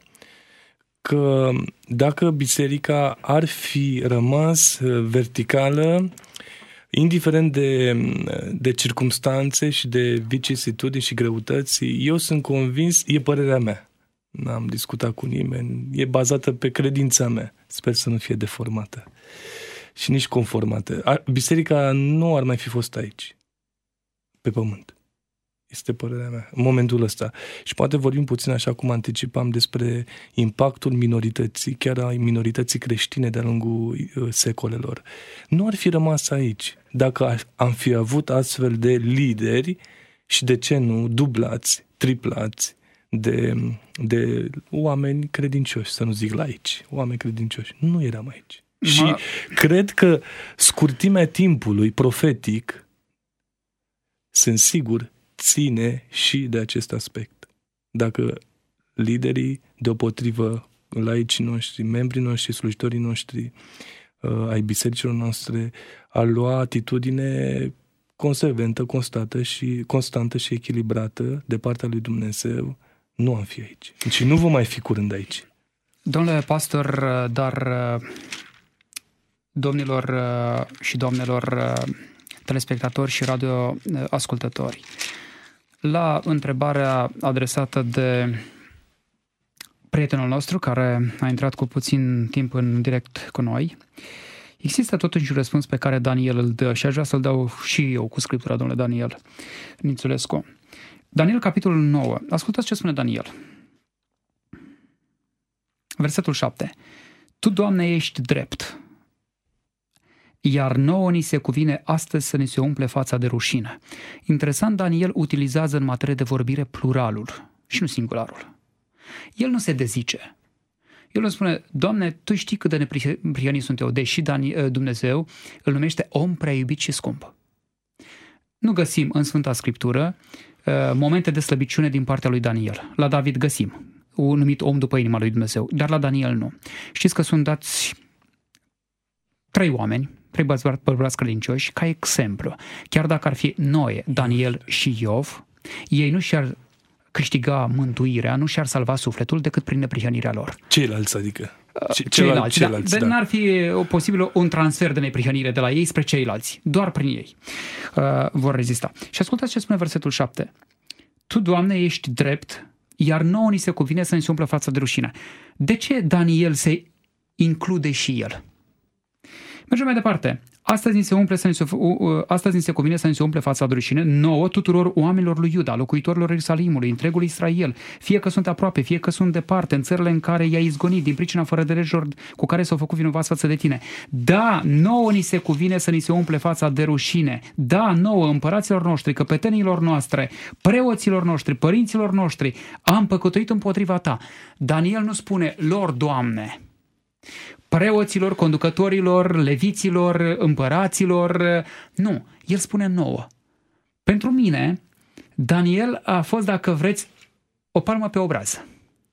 că dacă biserica ar fi rămas verticală, indiferent de, de circumstanțe și de vicisitudini și greutăți, eu sunt convins, e părerea mea, n-am discutat cu nimeni, e bazată pe credința mea, sper să nu fie deformată și nici conformată. Biserica nu ar mai fi fost aici, pe pământ. Este părerea mea, în momentul ăsta. Și poate vorbim puțin, așa cum anticipam, despre impactul minorității, chiar a minorității creștine de-a lungul uh, secolelor. Nu ar fi rămas aici dacă am fi avut astfel de lideri și, de ce nu, dublați, triplați de, de oameni credincioși, să nu zic laici, oameni credincioși. Nu eram aici. Ma... Și cred că scurtimea timpului profetic, sunt sigur, ține și de acest aspect. Dacă liderii, deopotrivă laicii noștri, membrii noștri, slujitorii noștri, uh, ai bisericilor noastre, ar lua atitudine consecventă, constată și, constantă și echilibrată de partea lui Dumnezeu, nu am fi aici. Deci nu vom mai fi curând aici.
Domnule pastor, dar domnilor și doamnelor telespectatori și radioascultători, la întrebarea adresată de prietenul nostru, care a intrat cu puțin timp în direct cu noi, există totuși un răspuns pe care Daniel îl dă și aș vrea să-l dau și eu cu scriptura, domnule Daniel Nițulescu. Daniel, capitolul nouă. Ascultați ce spune Daniel. Versetul șapte. Tu, Doamne, ești drept, iar nouă ni se cuvine astăzi să ne se umple fața de rușine. Interesant, Daniel utilizează în materie de vorbire pluralul și nu singularul. El nu se dezice. El îmi spune, Doamne, Tu știi cât de neprihănit sunt eu, deși Dumnezeu îl numește om prea iubit și scump. Nu găsim în Sfânta Scriptură momente de slăbiciune din partea lui Daniel. La David găsim, un numit om după inima lui Dumnezeu, dar la Daniel nu. Știți că sunt dați trei oameni, trei bărbați credincioși, ca exemplu. Chiar dacă ar fi Noe, Daniel și Iov, ei nu și-ar câștiga mântuirea, nu și-ar salva sufletul decât prin neprihănirea lor.
Ceilalți, adică?
ceilalți. ceilalți,
ceilalți
da.
Da.
N-ar fi posibil un transfer de neprihănire de la ei spre ceilalți. Doar prin ei uh, vor rezista. Și ascultați ce spune versetul șapte. Tu, Doamne, ești drept, iar nouă ni se cuvine să ne se umplă fața de rușine. De ce Daniel se include și el? Mergem mai departe. Astăzi ni se, umple să ni se, astăzi ni se cuvine să ni se umple fața de rușine nouă tuturor oamenilor lui Iuda, locuitorilor Ierusalimului, întregul Israel, fie că sunt aproape, fie că sunt departe, în țările în care i-ai izgonit, din pricina fără de legilor cu care s-au făcut vinovați față de tine. Da, nouă ni se cuvine să ni se umple fața de rușine. Da, nouă, împăraților noștri, căpetenilor noastre, preoților noștri, părinților noștri, am păcătuit împotriva ta. Daniel nu spune lor, Doamne, preoților, conducătorilor, leviților, împăraților. Nu, el spune nouă. Pentru mine, Daniel a fost, dacă vreți, o palmă pe obraz.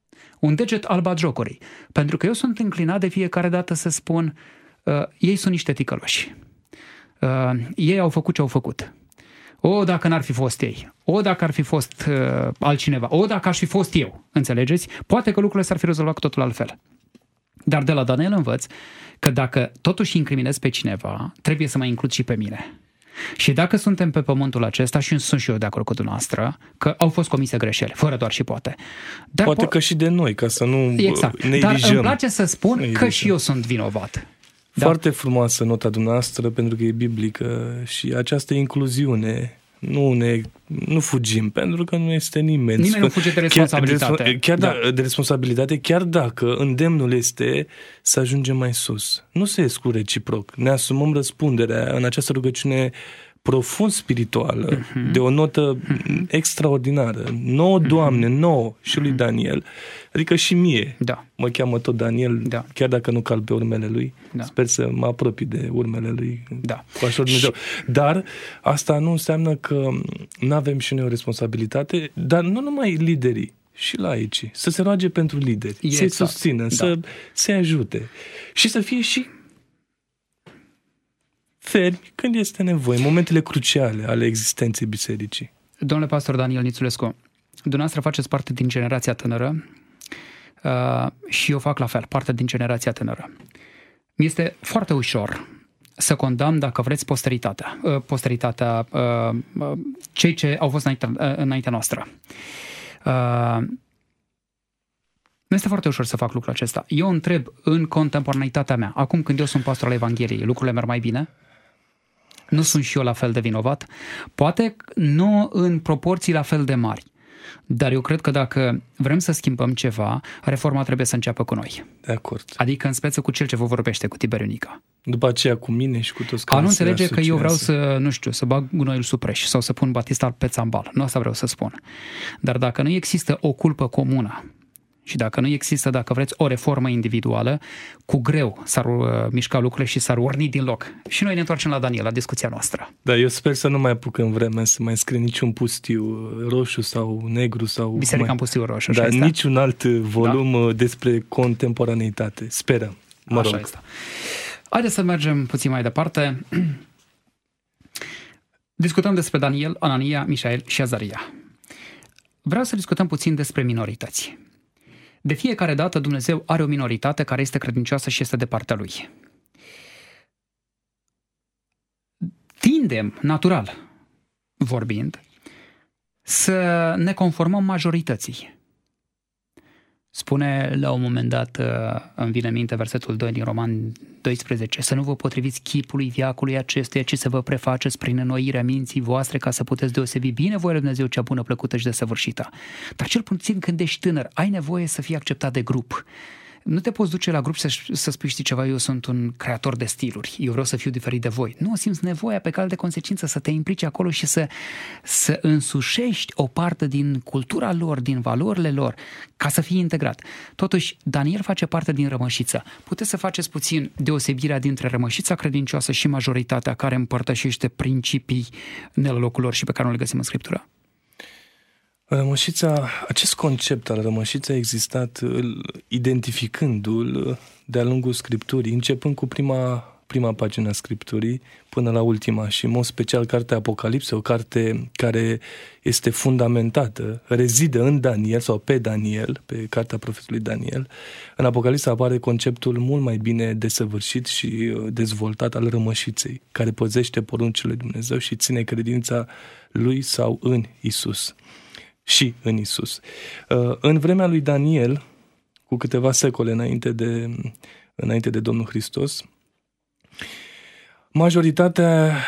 Un deget al batjocorii. Pentru că eu sunt înclinat de fiecare dată să spun uh, ei sunt niște ticăloși. Uh, ei au făcut ce au făcut. O, dacă n-ar fi fost ei. O, dacă ar fi fost uh, altcineva. O, dacă aș fi fost eu. Înțelegeți? Poate că lucrurile s-ar fi rezolvat cu totul altfel. Dar de la Daniel învăț că dacă totuși incriminez pe cineva, trebuie să mă includ și pe mine. Și dacă suntem pe pământul acesta, și sunt și eu de acord cu dumneavoastră, că au fost comise greșeli, fără doar și poate. Dar
poate
po-
că și de noi, ca să nu
exact.
ne
Dar
irijăm.
îmi place să spun
Ne
că
irijăm.
și eu sunt vinovat.
Foarte frumoasă nota dumneavoastră, pentru că e biblică și această incluziune, nu ne nu fugim, pentru că nu este nimeni.
Nimeni nu fuge de responsabilitate.
Chiar, de, chiar
da.
da, de responsabilitate, chiar dacă îndemnul este să ajungem mai sus. Nu se exclu reciproc. Ne asumăm răspunderea în această rugăciune profund spirituală, uh-huh. de o notă uh-huh. extraordinară. Nouă, Doamne, nouă și lui Daniel, adică și mie.
Da.
Mă cheamă tot Daniel, da. Chiar dacă nu calc pe urmele lui. Da. Sper să mă apropii de urmele lui.
Da.
Cu ajutorul Dumnezeu. Dar asta nu înseamnă că nu avem și noi o responsabilitate, dar nu numai liderii, și laicii, să se roage pentru lideri, e să-i exact. susțină, da. să, să-i ajute și să fie și fermi când este nevoie, în momentele cruciale ale existenței bisericii.
Domnule pastor Daniel Nițulescu, dumneavoastră faceți parte din generația tânără uh, și eu fac la fel, parte din generația tânără. Mi-este foarte ușor să condamn, dacă vreți, posteritatea, uh, posteritatea uh, uh, cei ce au fost înaintea, uh, înaintea noastră. Uh, nu este foarte ușor să fac lucrul acesta. Eu întreb în contemporanitatea mea, acum când eu sunt pastor al Evangheliei, lucrurile merg mai bine? Nu sunt și eu la fel de vinovat? Poate nu în proporții la fel de mari, dar eu cred că dacă vrem să schimbăm ceva, reforma trebuie să înceapă cu noi.
De acord.
Adică în speță cu cel ce vă vorbește, cu Tiberiu Nica.
După aceea cu mine și cu toți care
A nu
se
înțelege că eu vreau
asociază.
să, nu știu, să bag gunoiul sub preș sau să pun Batista pe țambal. Nu asta vreau să spun. Dar dacă nu există o culpă comună și dacă nu există, dacă vreți, o reformă individuală, cu greu s-ar uh, mișca lucrurile și s-ar urni din loc. Și noi ne întoarcem la Daniel, la discuția noastră.
Da, eu sper să nu mai apuc în vreme să mai scrie niciun pustiu roșu sau negru sau...
Biserica
mai...
în pustiu roșu,
Da,
așa este?
niciun alt volum da? despre contemporaneitate. Sperăm, mă
așa
rog.
Este. Haideți să mergem puțin mai departe. Discutăm despre Daniel, Anania, Mișael și Azaria. Vreau să discutăm puțin despre minorități. De fiecare dată Dumnezeu are o minoritate care este credincioasă și este de partea Lui. Tindem, natural vorbind, să ne conformăm majorității. Spune la un moment dat, îmi vine în minte versetul doi din Roman doisprezece, să nu vă potriviți chipului veacului acestuia, ci să vă prefaceți prin înnoirea minții voastre ca să puteți deosebi bine voia lui Dumnezeu cea bună, plăcută și desăvârșită. Dar cel puțin când ești tânăr, ai nevoie să fii acceptat de grup. Nu te poți duce la grup să, să spui, știi ceva, eu sunt un creator de stiluri, eu vreau să fiu diferit de voi. Nu, simți nevoia pe cale de consecință să te implici acolo și să, să însușești o parte din cultura lor, din valorile lor, ca să fii integrat. Totuși, Daniel face parte din rămășiță. Puteți să faceți puțin deosebirea dintre rămășița credincioasă și majoritatea care împărtășește principii la locul lor și pe care nu le găsim în Scriptură?
Rămășița, acest concept al rămășiței a existat identificându-l de-a lungul Scripturii, începând cu prima prima pagină a Scripturii până la ultima și în mod special cartea Apocalipse, o carte care este fundamentată, rezidă în Daniel sau pe Daniel, pe cartea profetului Daniel. În Apocalipse apare conceptul mult mai bine desăvârșit și dezvoltat al rămășiței, care păzește poruncile lui Dumnezeu și ține credința lui sau în Isus. Și în Isus. În vremea lui Daniel, cu câteva secole înainte de, înainte de Domnul Hristos, majoritatea,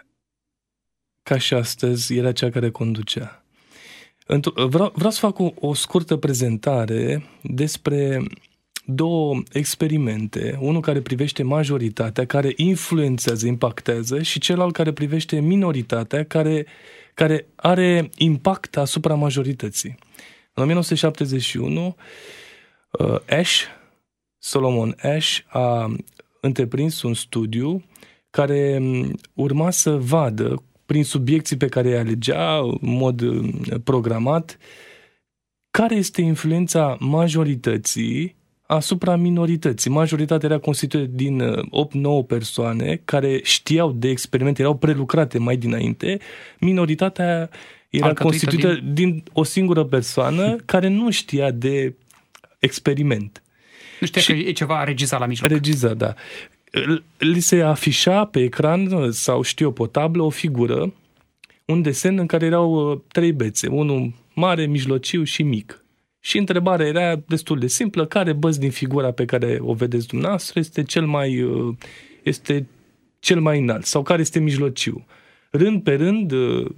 ca și astăzi, era cea care conducea. Vreau, vreau să fac o, o scurtă prezentare despre două experimente, unul care privește majoritatea, care influențează, impactează, și celălalt care privește minoritatea, care, care are impact asupra majorității. În o mie nouă sute șaptezeci și unu, uh, Ash, Solomon Ash, a întreprins un studiu care urma să vadă, prin subiecții pe care îi alegea, în mod programat, care este influența majorității asupra minorității. Majoritatea era constituită din opt nouă persoane care știau de experimente, erau prelucrate mai dinainte. Minoritatea era Alcătuită constituită din... din o singură persoană care nu știa de experiment.
Nu știa și că e ceva regizat la mijloc.
Regizat, da. Li se afișa pe ecran sau știu eu, pe o tablă, o figură, un desen în care erau trei bețe, unul mare, mijlociu și mic. Și întrebarea era destul de simplă: care băț din figura pe care o vedeți dumneavoastră este cel mai, este cel mai înalt sau care este mijlociu? Rând pe rând,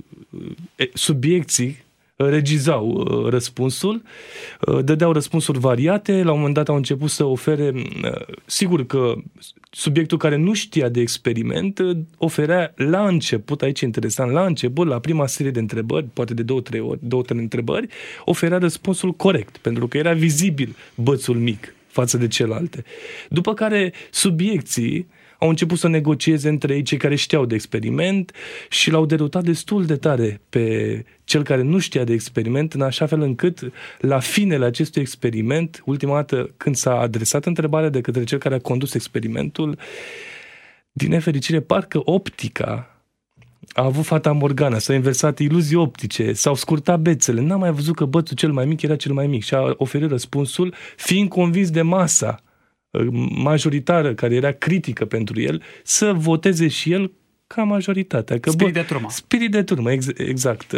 subiecții regizau răspunsul, dădeau răspunsuri variate, la un moment dat au început să ofere, sigur că subiectul care nu știa de experiment oferea la început, aici e interesant, la început, la prima serie de întrebări, poate de două, trei ori, două, trei întrebări, oferea răspunsul corect, pentru că era vizibil bățul mic față de celelalte. După care subiecții au început să negocieze între ei, cei care știau de experiment, și l-au derutat destul de tare pe cel care nu știa de experiment, în așa fel încât, la finele acestui experiment, ultima dată când s-a adresat întrebarea de către cel care a condus experimentul, din nefericire, parcă optica a avut fata Morgana, s-au inversat iluzii optice, s-au scurtat bețele, n-a mai văzut că bățul cel mai mic era cel mai mic și a oferit răspunsul, fiind convins de masa majoritară care era critică pentru el, să voteze și el ca majoritatea. Că,
spirit
bă,
de turmă.
Spirit de turmă, ex- exact.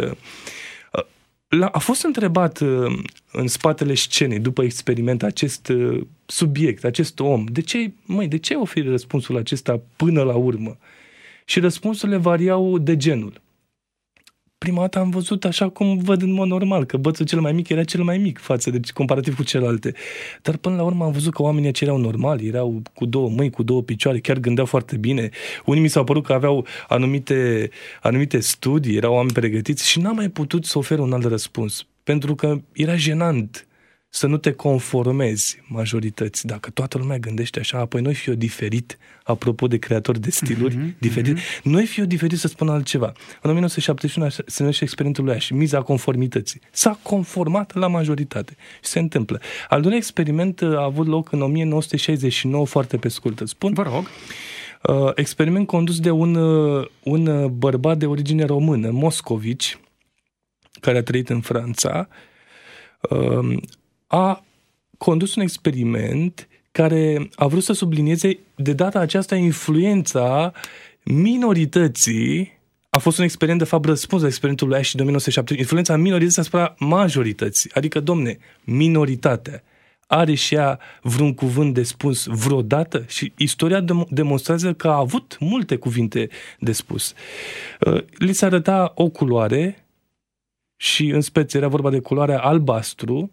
A fost întrebat în spatele scenei, după experiment, acest subiect, acest om, de ce, măi, de ce oferi răspunsul acesta până la urmă? Și răspunsurile variau de genul: prima dată am văzut așa cum văd în mod normal, că bățul cel mai mic era cel mai mic față de comparativ cu celelalte. Dar până la urmă am văzut că oamenii aceia erau normali, erau cu două mâini, cu două picioare, chiar gândeau foarte bine. Unii mi s-au părut că aveau anumite, anumite studii, erau oameni pregătiți și n-am mai putut să ofer un alt răspuns, pentru că era jenant să nu te conformezi majorități. Dacă toată lumea gândește așa, apoi noi fi eu diferit, apropo de creatori de stiluri, mm-hmm, diferit, mm-hmm. noi fi eu diferit să spun altceva. În o mie nouă sute șaptezeci și unu se numește experimentul lui Ash, miza conformității. S-a conformat la majoritate și se întâmplă. Al doilea experiment a avut loc în o mie nouă sute șaizeci și nouă, foarte pe scurt îți spun.
Vă rog.
Uh, experiment condus de un, uh, un bărbat de origine română, Moscovici, care a trăit în Franța, uh, a condus un experiment care a vrut să sublinieze de data aceasta influența minorității. A fost un experiment, de fapt, răspuns la experimentul lui Ash din o mie nouă sute șaptezeci, influența minorității asupra majorității. Adică, domne, minoritatea are și ea vreun cuvânt de spus vreodată? Și istoria demonstrează că a avut multe cuvinte de spus. Li se arăta o culoare și, în speță, era vorba de culoarea albastru.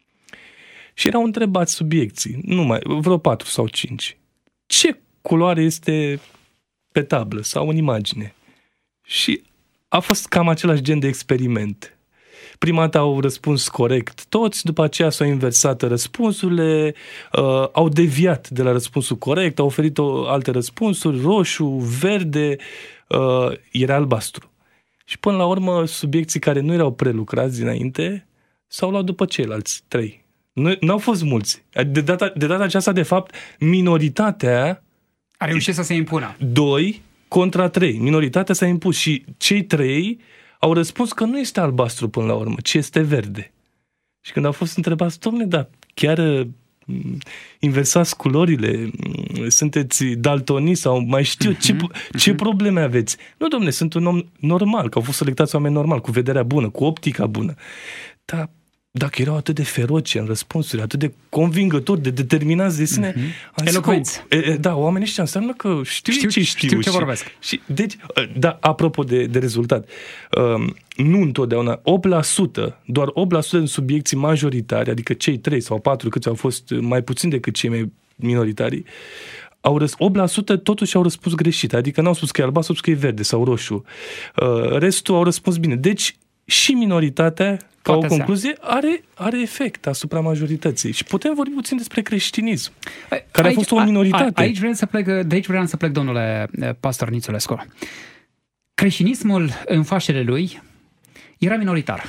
Și erau întrebați subiecții, numai, vreo patru sau cinci. Ce culoare este pe tablă sau în imagine? Și a fost cam același gen de experiment. Prima dată au răspuns corect toți, după aceea s-au inversat răspunsurile, uh, au deviat de la răspunsul corect, au oferit o, alte răspunsuri, roșu, verde, uh, era albastru. Și până la urmă, subiecții care nu erau prelucrați dinainte s-au luat după ceilalți trei. Nu, n-au fost mulți. De data, de data aceasta, de fapt, minoritatea
A reușit să se impună.
Doi contra trei. Minoritatea s-a impus și cei trei au răspuns că nu este albastru până la urmă, ci este verde. Și când au fost întrebați, dom'le, dar chiar inversați culorile, sunteți daltoniști sau mai știu, uh-huh, ce, uh-huh. ce probleme aveți? Nu, dom'le, sunt un om normal, că au fost selectați oameni normal, cu vederea bună, cu optica bună. Dar dacă erau atât de feroci în răspunsuri, atât de convingători, de determinați de sine,
mm-hmm. elocuenți.
Da, oamenii ăștia înseamnă că știu, știu ce știu.
Știu ce vorbesc.
Și, și, deci, da, apropo de, de rezultat, um, nu întotdeauna, opt la sută, doar opt la sută din subiecții majoritari, adică cei trei sau patru câți au fost mai puțin decât cei mai minoritari, au răs- opt la sută totuși au răspuns greșit, adică n-au spus că e albastru, au spus că e verde sau roșu. Uh, restul au răspuns bine. Deci, și minoritatea, ca o concluzie, are, are efect asupra majorității. Și putem vorbi puțin despre creștinism, care aici, a fost o minoritate.
A, aici vreau să plec, de aici vreau să plec, domnule pastor Nițulescu. Creștinismul, în fașele lui, era minoritar.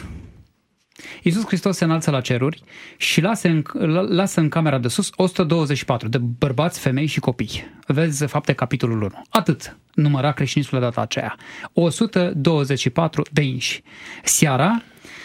Iisus Hristos se înalță la ceruri și lasă în, lasă în camera de sus o sută douăzeci și patru de bărbați, femei și copii. Vezi Fapte, capitolul unu. Atât număra creștinismul de data aceea. o sută douăzeci și patru de inși. Seara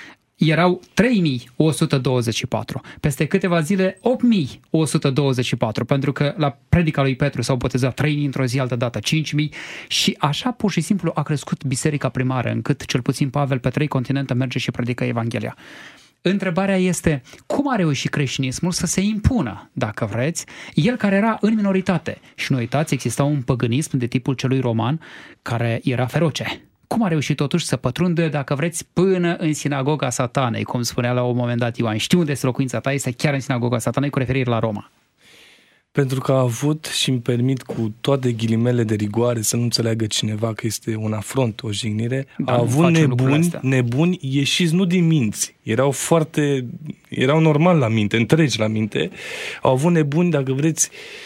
erau trei mii o sută douăzeci și patru. Peste câteva zile opt mii o sută douăzeci și patru, pentru că la predica lui Petru s-au botezat trei mii într-o zi, altă dată cinci mii și așa pur și simplu a crescut biserica primară, încât cel puțin Pavel pe trei continente merge și predică Evanghelia. Întrebarea este, cum a reușit creștinismul să se impună, dacă vreți, el care era în minoritate? Și nu uitați, exista un păgânism de tipul celui roman care era feroce. Cum a reușit totuși să pătrundă, dacă vreți, până în sinagoga Satanei, cum spunea la un moment dat Ioan? Știu unde este locuința ta, este chiar în sinagoga Satanei, cu referire la Roma.
Pentru că a avut și îmi permit cu toate ghilimele de rigoare să nu înțeleagă cineva că este un afront, o jignire, da, a avut nebuni, nebuni ieșiți nu din minți, erau foarte, erau normal la minte, întregi la minte, au avut nebuni, dacă vreți,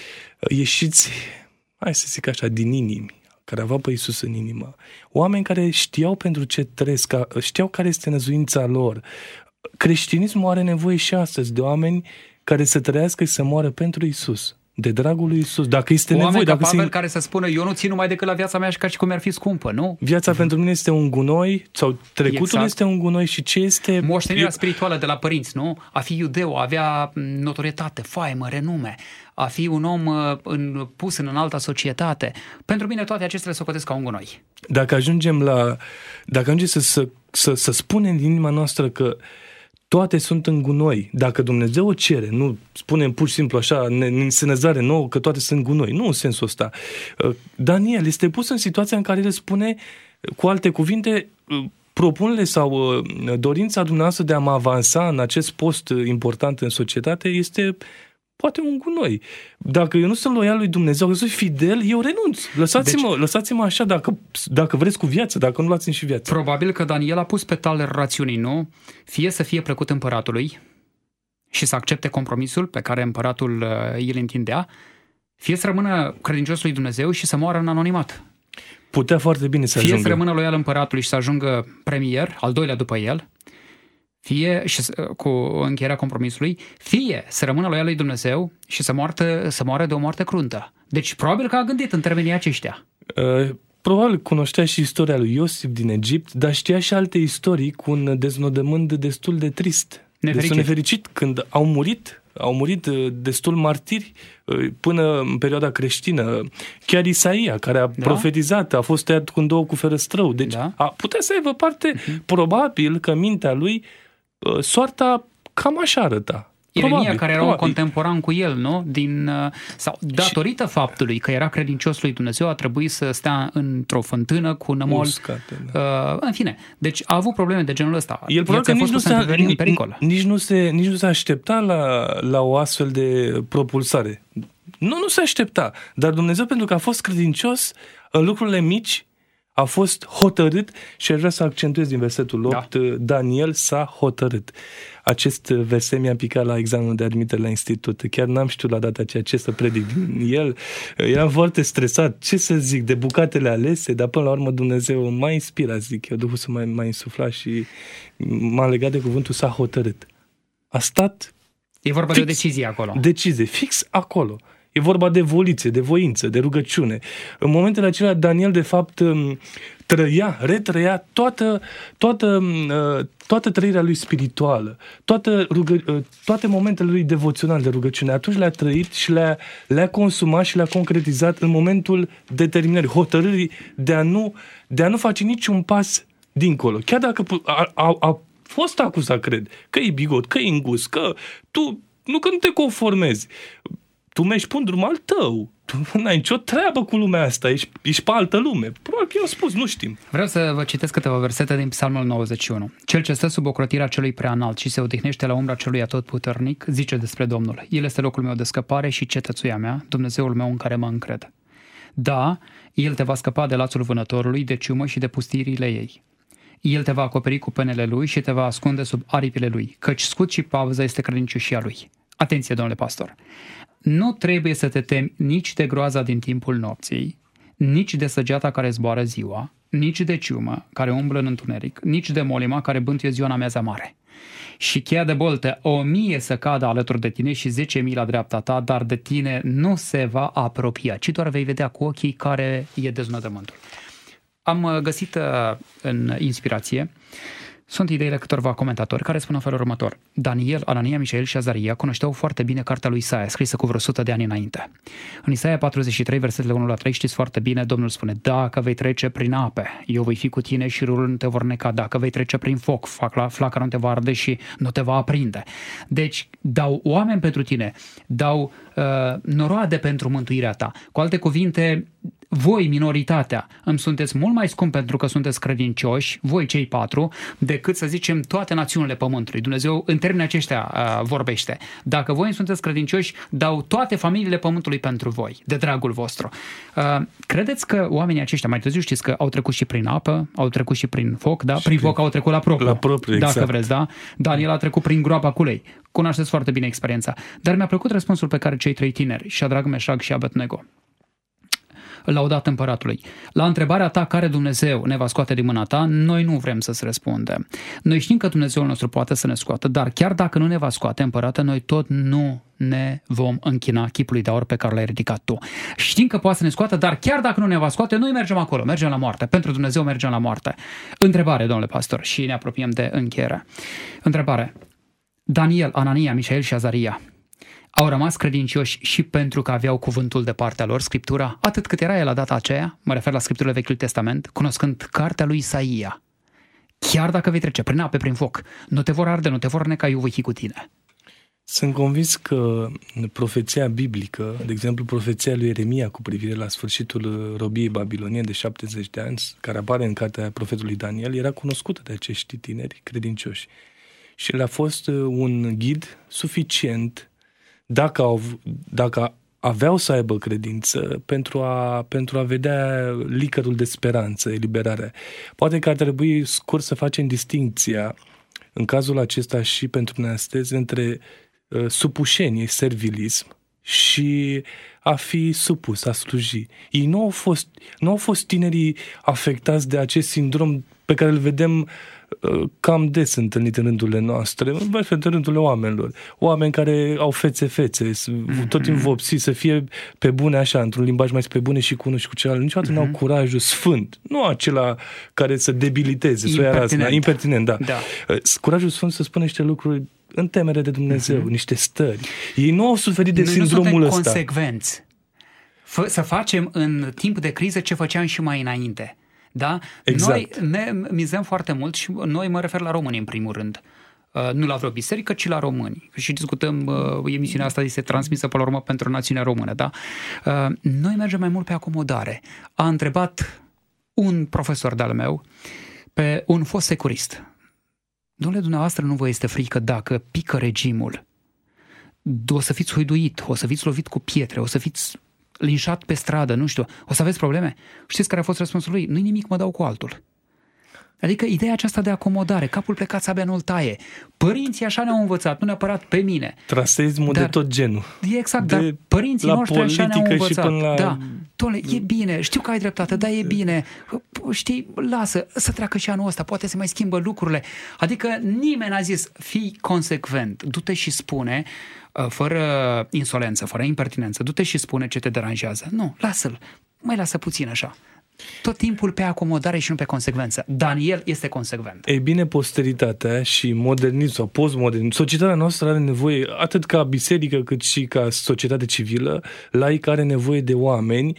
ieșiți, hai să zic așa, din inimi, care aveau pe Iisus în inimă. Oameni care știau pentru ce trăiesc, știau care este năzuința lor. Creștinismul are nevoie și astăzi de oameni care să trăiască și să moară pentru Iisus, de dragul lui Iisus. Dacă este
oameni
nevoie,
ca
dacă
Pavel
se...
care să spună, eu nu țin numai decât la viața mea și ca și cum mi-ar fi scumpă, nu?
Viața mm-hmm. pentru mine este un gunoi, sau trecutul exact. Este un gunoi și ce este...
Moștenirea spirituală de la părinți, nu? A fi iudeu, a avea notorietate, faimă, renume, a fi un om în, pus în alta societate. Pentru mine toate acestea le socotesc ca un gunoi. Dacă
ajungem la... Dacă ajungem să, să, să, să spunem din inima noastră că toate sunt în gunoi. Dacă Dumnezeu o cere, nu spunem pur și simplu așa, în senezare nouă, că toate sunt gunoi. Nu în sensul ăsta. Daniel este pus în situația în care el spune, cu alte cuvinte, propunerile sau dorința dumneavoastră de a mă avansa în acest post important în societate este poate un gunoi. Dacă eu nu sunt loial lui Dumnezeu, dacă sunt fidel, eu renunț. Lăsați-mă, deci, lăsați-mă așa dacă, dacă vreți cu viață, dacă nu luați-mi și viața.
Probabil că Daniel a pus pe tal rațiunii, nu? Fie să fie plăcut împăratului și să accepte compromisul pe care împăratul uh, îl întindea, fie să rămână credincios lui Dumnezeu și să moară în anonimat.
Putea foarte bine să
fie
ajungă.
Fie să rămână loial împăratului și să ajungă premier, al doilea după el, fie și cu încheierea compromisului, fie să rămână loial lui Dumnezeu și să, moartă, să moară de o moarte cruntă. Deci probabil că a gândit în termenii aceștia.
Uh, probabil cunoștea și istoria lui Iosif din Egipt, dar știa și alte istorii cu un deznodământ destul de trist.
Nefericit.
Destul nefericit, când au murit, au murit destul martiri până în perioada creștină. Chiar Isaia, care a da? profetizat, a fost tăiat cu două cu ferăstrău. Deci da? a putea să aibă parte, uh-huh. probabil că mintea lui soarta cam așa arăta.
Iremia,
probabil,
care era
probabil.
un contemporan cu el, nu? Din, sau datorită și... faptului că era credincios lui Dumnezeu, a trebuit să stea într-o fântână cu nămol.
Uscate, da.
uh, în fine, deci a avut probleme de genul ăsta.
El probabil că nici nu, s-a, în pericol. Nici, nu se, nici nu s-a aștepta la, la o astfel de propulsare. Nu, nu s-a aștepta. Dar Dumnezeu, pentru că a fost credincios în lucrurile mici, a fost hotărât și aș vrea să accentuez din versetul opt, da. Daniel s-a hotărât. Acest verset mi-a picat la examenul de admitere la institut. Chiar n-am știut la data aceea ce să predic din el. Eram foarte stresat. Ce să zic de bucatele alese, dar până la urmă Dumnezeu m-a inspirat, zic eu, Duhul să m-a, m-a insuflat și m-a legat de cuvântul s-a hotărât. A stat
E vorba
fix,
de o decizie acolo.
Decizie, fix acolo. E vorba de voliție, de voință, de rugăciune. În momentele acelea, Daniel, de fapt, trăia, retrăia toată, toată, toată trăirea lui spirituală, toată rugă, toate momentele lui devoționale de rugăciune. Atunci le-a trăit și le-a, le-a consumat și le-a concretizat în momentul determinării, hotărârii de a nu, de a nu face niciun pas dincolo. Chiar dacă a, a, a fost acuzat, cred, că e bigot, că e îngust, că tu, nu că nu te conformezi. Tu mergi pe un drum al tău. Tu n-ai nicio treabă cu lumea asta. Ești, ești pe altă lume. Probabil că eu am spus, nu știm.
Vreau să vă citesc câteva versete din Psalmul nouăzeci și unu. Cel ce stă sub ocrotirea celui prea înalt și se odihnește la umbra celui atotputernic, zice despre Domnul: El este locul meu de scăpare și cetățuia mea, Dumnezeul meu în care mă încred. Da, El te va scăpa de lațul vânătorului, de ciumă și de pustirile ei. El te va acoperi cu penele Lui și te va ascunde sub aripile Lui, căci scut și pavăză este credincioșia Lui. Atenție, domnule pastor! Nu trebuie să te temi nici de groaza din timpul nopții, nici de săgeata care zboară ziua, nici de ciumă care umblă în întuneric, nici de molima care bântuie ziua în amiaza mare. Și cheia de boltă, o mie să cadă alături de tine și zece mii la dreapta ta, dar de tine nu se va apropia, ci doar vei vedea cu ochii care e deznodământul. Am găsit în inspirație, sunt ideile câtorva comentatori care spun în felul următor: Daniel, Anania, Mișael și Azaria cunoșteau foarte bine cartea lui Isaia, scrisă cu vreo sută de ani înainte. În Isaia patruzeci și trei, versetele unu la trei, știți foarte bine, Domnul spune: dacă vei trece prin ape, eu voi fi cu tine și râul nu te vor neca. Dacă vei trece prin foc, flacăra nu te va arde și nu te va aprinde. Deci dau oameni pentru tine, dau uh, noroade pentru mântuirea ta. Cu alte cuvinte, voi, minoritatea, îmi sunteți mult mai scump pentru că sunteți credincioși, voi cei patru, decât să zicem toate națiunile pământului. Dumnezeu în termenii aceștia uh, vorbește. Dacă voi sunteți credincioși, dau toate familiile pământului pentru voi, de dragul vostru. Uh, credeți că oamenii aceștia, mai târziu știți că au trecut și prin apă, au trecut și prin foc, da? Prin foc au trecut la propriu,
la propriu exact.
Dacă vreți, da? Daniel a trecut prin groapa cu lei. Cunoașteți foarte bine experiența. Dar mi-a plăcut răspunsul pe care cei trei tineri, Șadrac, Meșac și Abednego, l-au dat împăratului. La întrebarea ta, care Dumnezeu ne va scoate din mâna ta, noi nu vrem să-ți răspundem. Noi știm că Dumnezeul nostru poate să ne scoată, dar chiar dacă nu ne va scoate, împărate, noi tot nu ne vom închina chipului de aur pe care l-ai ridicat tu. Știm că poate să ne scoată, dar chiar dacă nu ne va scoate, noi mergem acolo, mergem la moarte. Pentru Dumnezeu mergem la moarte. Întrebare, domnule pastor, și ne apropiem de încheiere. Întrebare. Daniel, Anania, Mișael și Azaria au rămas credincioși și pentru că aveau cuvântul de partea lor, Scriptura, atât cât era el la data aceea, mă refer la Scripturile Vechiului Testament, cunoscând cartea lui Isaia. Chiar dacă vei trece prin ape, prin foc, nu te vor arde, nu te vor neca, eu voi fi cu tine.
Sunt convins că profeția biblică, de exemplu profeția lui Ieremia cu privire la sfârșitul robiei babiloniene de șaptezeci de ani, care apare în cartea profetului Daniel, era cunoscută de acești tineri credincioși. Și le-a fost un ghid suficient dacă, au, dacă aveau să aibă credință pentru a, pentru a vedea licărul de speranță, eliberarea. Poate că ar trebui scurt să facem distincția în cazul acesta și pentru noi astăzi între uh, supușenie, servilism și a fi supus, a sluji. Ei nu au fost, nu au fost tinerii afectați de acest sindrom pe care îl vedem cam des întâlnit în rândurile noastre, în rândurile oamenilor. Oameni care au fețe-fețe, tot timpul vopsi, să fie pe bune așa, într-un limbaj mai pe bune și cu unul și cu celălalt. Niciodată mm-hmm. n-au curajul sfânt. Nu acela care să debiliteze, să o ia razna. Impertinent, da. da. Curajul sfânt să spună niște lucruri în temere de Dumnezeu, mm-hmm. niște stări. Ei nu au suferit de
Noi
sindromul ăsta.
Noi nu suntem consecvenți. F- să facem în timp de criză ce făceam și mai înainte. Da?
Exact.
Noi ne mizăm foarte mult și noi, mă refer la români în primul rând. Uh, nu la vreo biserică, ci la români. Și discutăm, uh, emisiunea asta este transmisă pe la urmă pentru națiunea română. Da? Uh, noi mergem mai mult pe acomodare. A întrebat un profesor de-al meu pe un fost securist. Dom'le, dumneavoastră nu vă este frică dacă pică regimul? O să fiți huiduit, o să fiți lovit cu pietre, o să fiți linșat pe stradă, nu știu, o să aveți probleme? Știți care a fost răspunsul lui? Nu-i nimic, mă dau cu altul. Adică ideea aceasta de acomodare, capul plecat, sabia nu-l taie. Părinții așa ne-au învățat, nu neapărat pe mine.
Traseismul dar, de tot genul.
Exact,
de,
dar părinții noștri așa ne-au învățat. Și până la... Da, tole, e bine, știu că ai dreptate, dar e bine. Știi, lasă, să treacă și anul ăsta, poate se mai schimbă lucrurile. Adică nimeni n-a zis, fii consecvent, du-te și spune, fără insolență, fără impertinență, du-te și spune ce te deranjează. Nu, lasă-l, mai lasă puțin așa. Tot timpul pe acomodare și nu pe consecvență. Daniel este consecvent.
Ei bine, posteritatea și modernism sau postmodernism, societatea noastră are nevoie, atât ca biserică cât și ca societate civilă, laică, are nevoie de oameni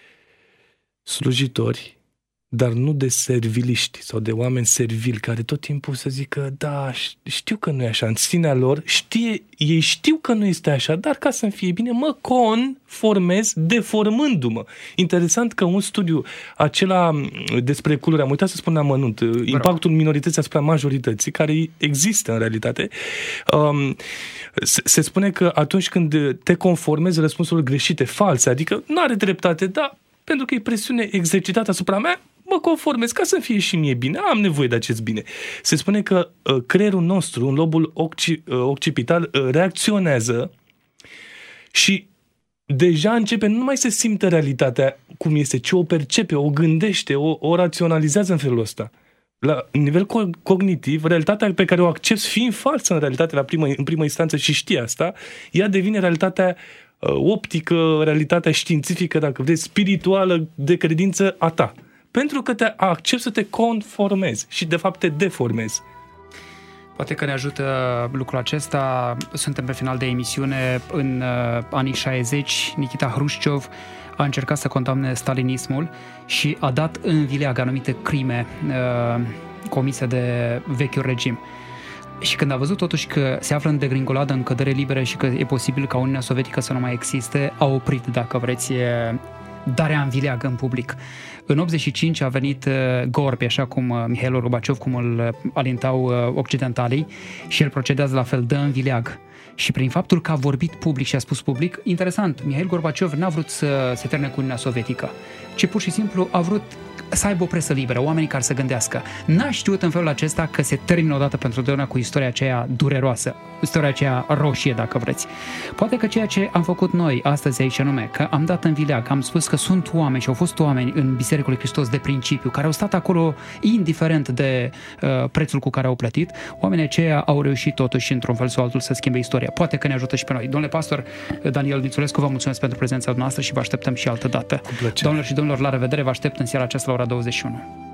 slujitori, dar nu de serviliști sau de oameni servili care tot timpul să zică, da, știu că nu e așa, în sinea lor, știe, ei știu că nu este așa, dar ca să-mi fie bine, mă conformez deformându-mă. Interesant că un studiu acela despre culori, am uitat să spun amănunt, impactul minorității asupra majorității, care există în realitate, um, se, se spune că atunci când te conformezi, răspunsurile greșite, false, adică nu are dreptate, dar pentru că e presiune exercitată asupra mea, mă conformez ca să fie și mie bine, am nevoie de acest bine. Se spune că uh, creierul nostru, în lobul occi, uh, occipital, uh, reacționează și deja începe, nu mai se simte realitatea cum este, ci o percepe, o gândește, o, o raționalizează în felul ăsta. La nivel co- cognitiv, realitatea pe care o accepți fiind falsă în realitate la primă, în primă instanță și știi asta, ea devine realitatea uh, optică, realitatea științifică, dacă vreți, spirituală, de credință a ta. Pentru că te accepti să te conformezi și de fapt te deformezi.
Poate că ne ajută lucrul acesta. Suntem pe final de emisiune. În uh, anii șaizeci, Nikita Hrușciov a încercat să condamne stalinismul și a dat în vileag anumite crime uh, comise de vechiul regim. Și când a văzut totuși că se află în degringoladă, în cădere liberă și că e posibil ca Uniunea Sovietică să nu mai existe, a oprit, dacă vreți, darea în vileag în public. În optzeci și cinci a venit Gorbi, așa cum Mihail Gorbaciov, cum îl alintau occidentalii, și el procedează la fel, dă în vileag. Și prin faptul că a vorbit public și a spus public, interesant, Mihail Gorbaciov n-a vrut să se termine cu Uniunea Sovietică, ci pur și simplu a vrut să aibă o presă liberă, oamenii care să gândească. N-a știut în felul acesta că se termină odată pentru totdeauna cu istoria aceea dureroasă, istoria aceea roșie, dacă vreți. Poate că ceea ce am făcut noi astăzi aici, anume, că am dat în vileag, am spus că sunt oameni și au fost oameni în Biserica lui Hristos de principiu, care au stat acolo indiferent de uh, prețul cu care au plătit, oamenii aceia au reușit totuși într-un fel sau altul să schimbe istoria. Poate că ne ajută și pe noi. Domnule pastor Daniel Nițulescu, vă mulțumesc pentru prezența noastră și vă așteptăm și altă dată. Doamnelor și domnilor, la revedere, vă aștept în seara aceasta la ora douăzeci și unu.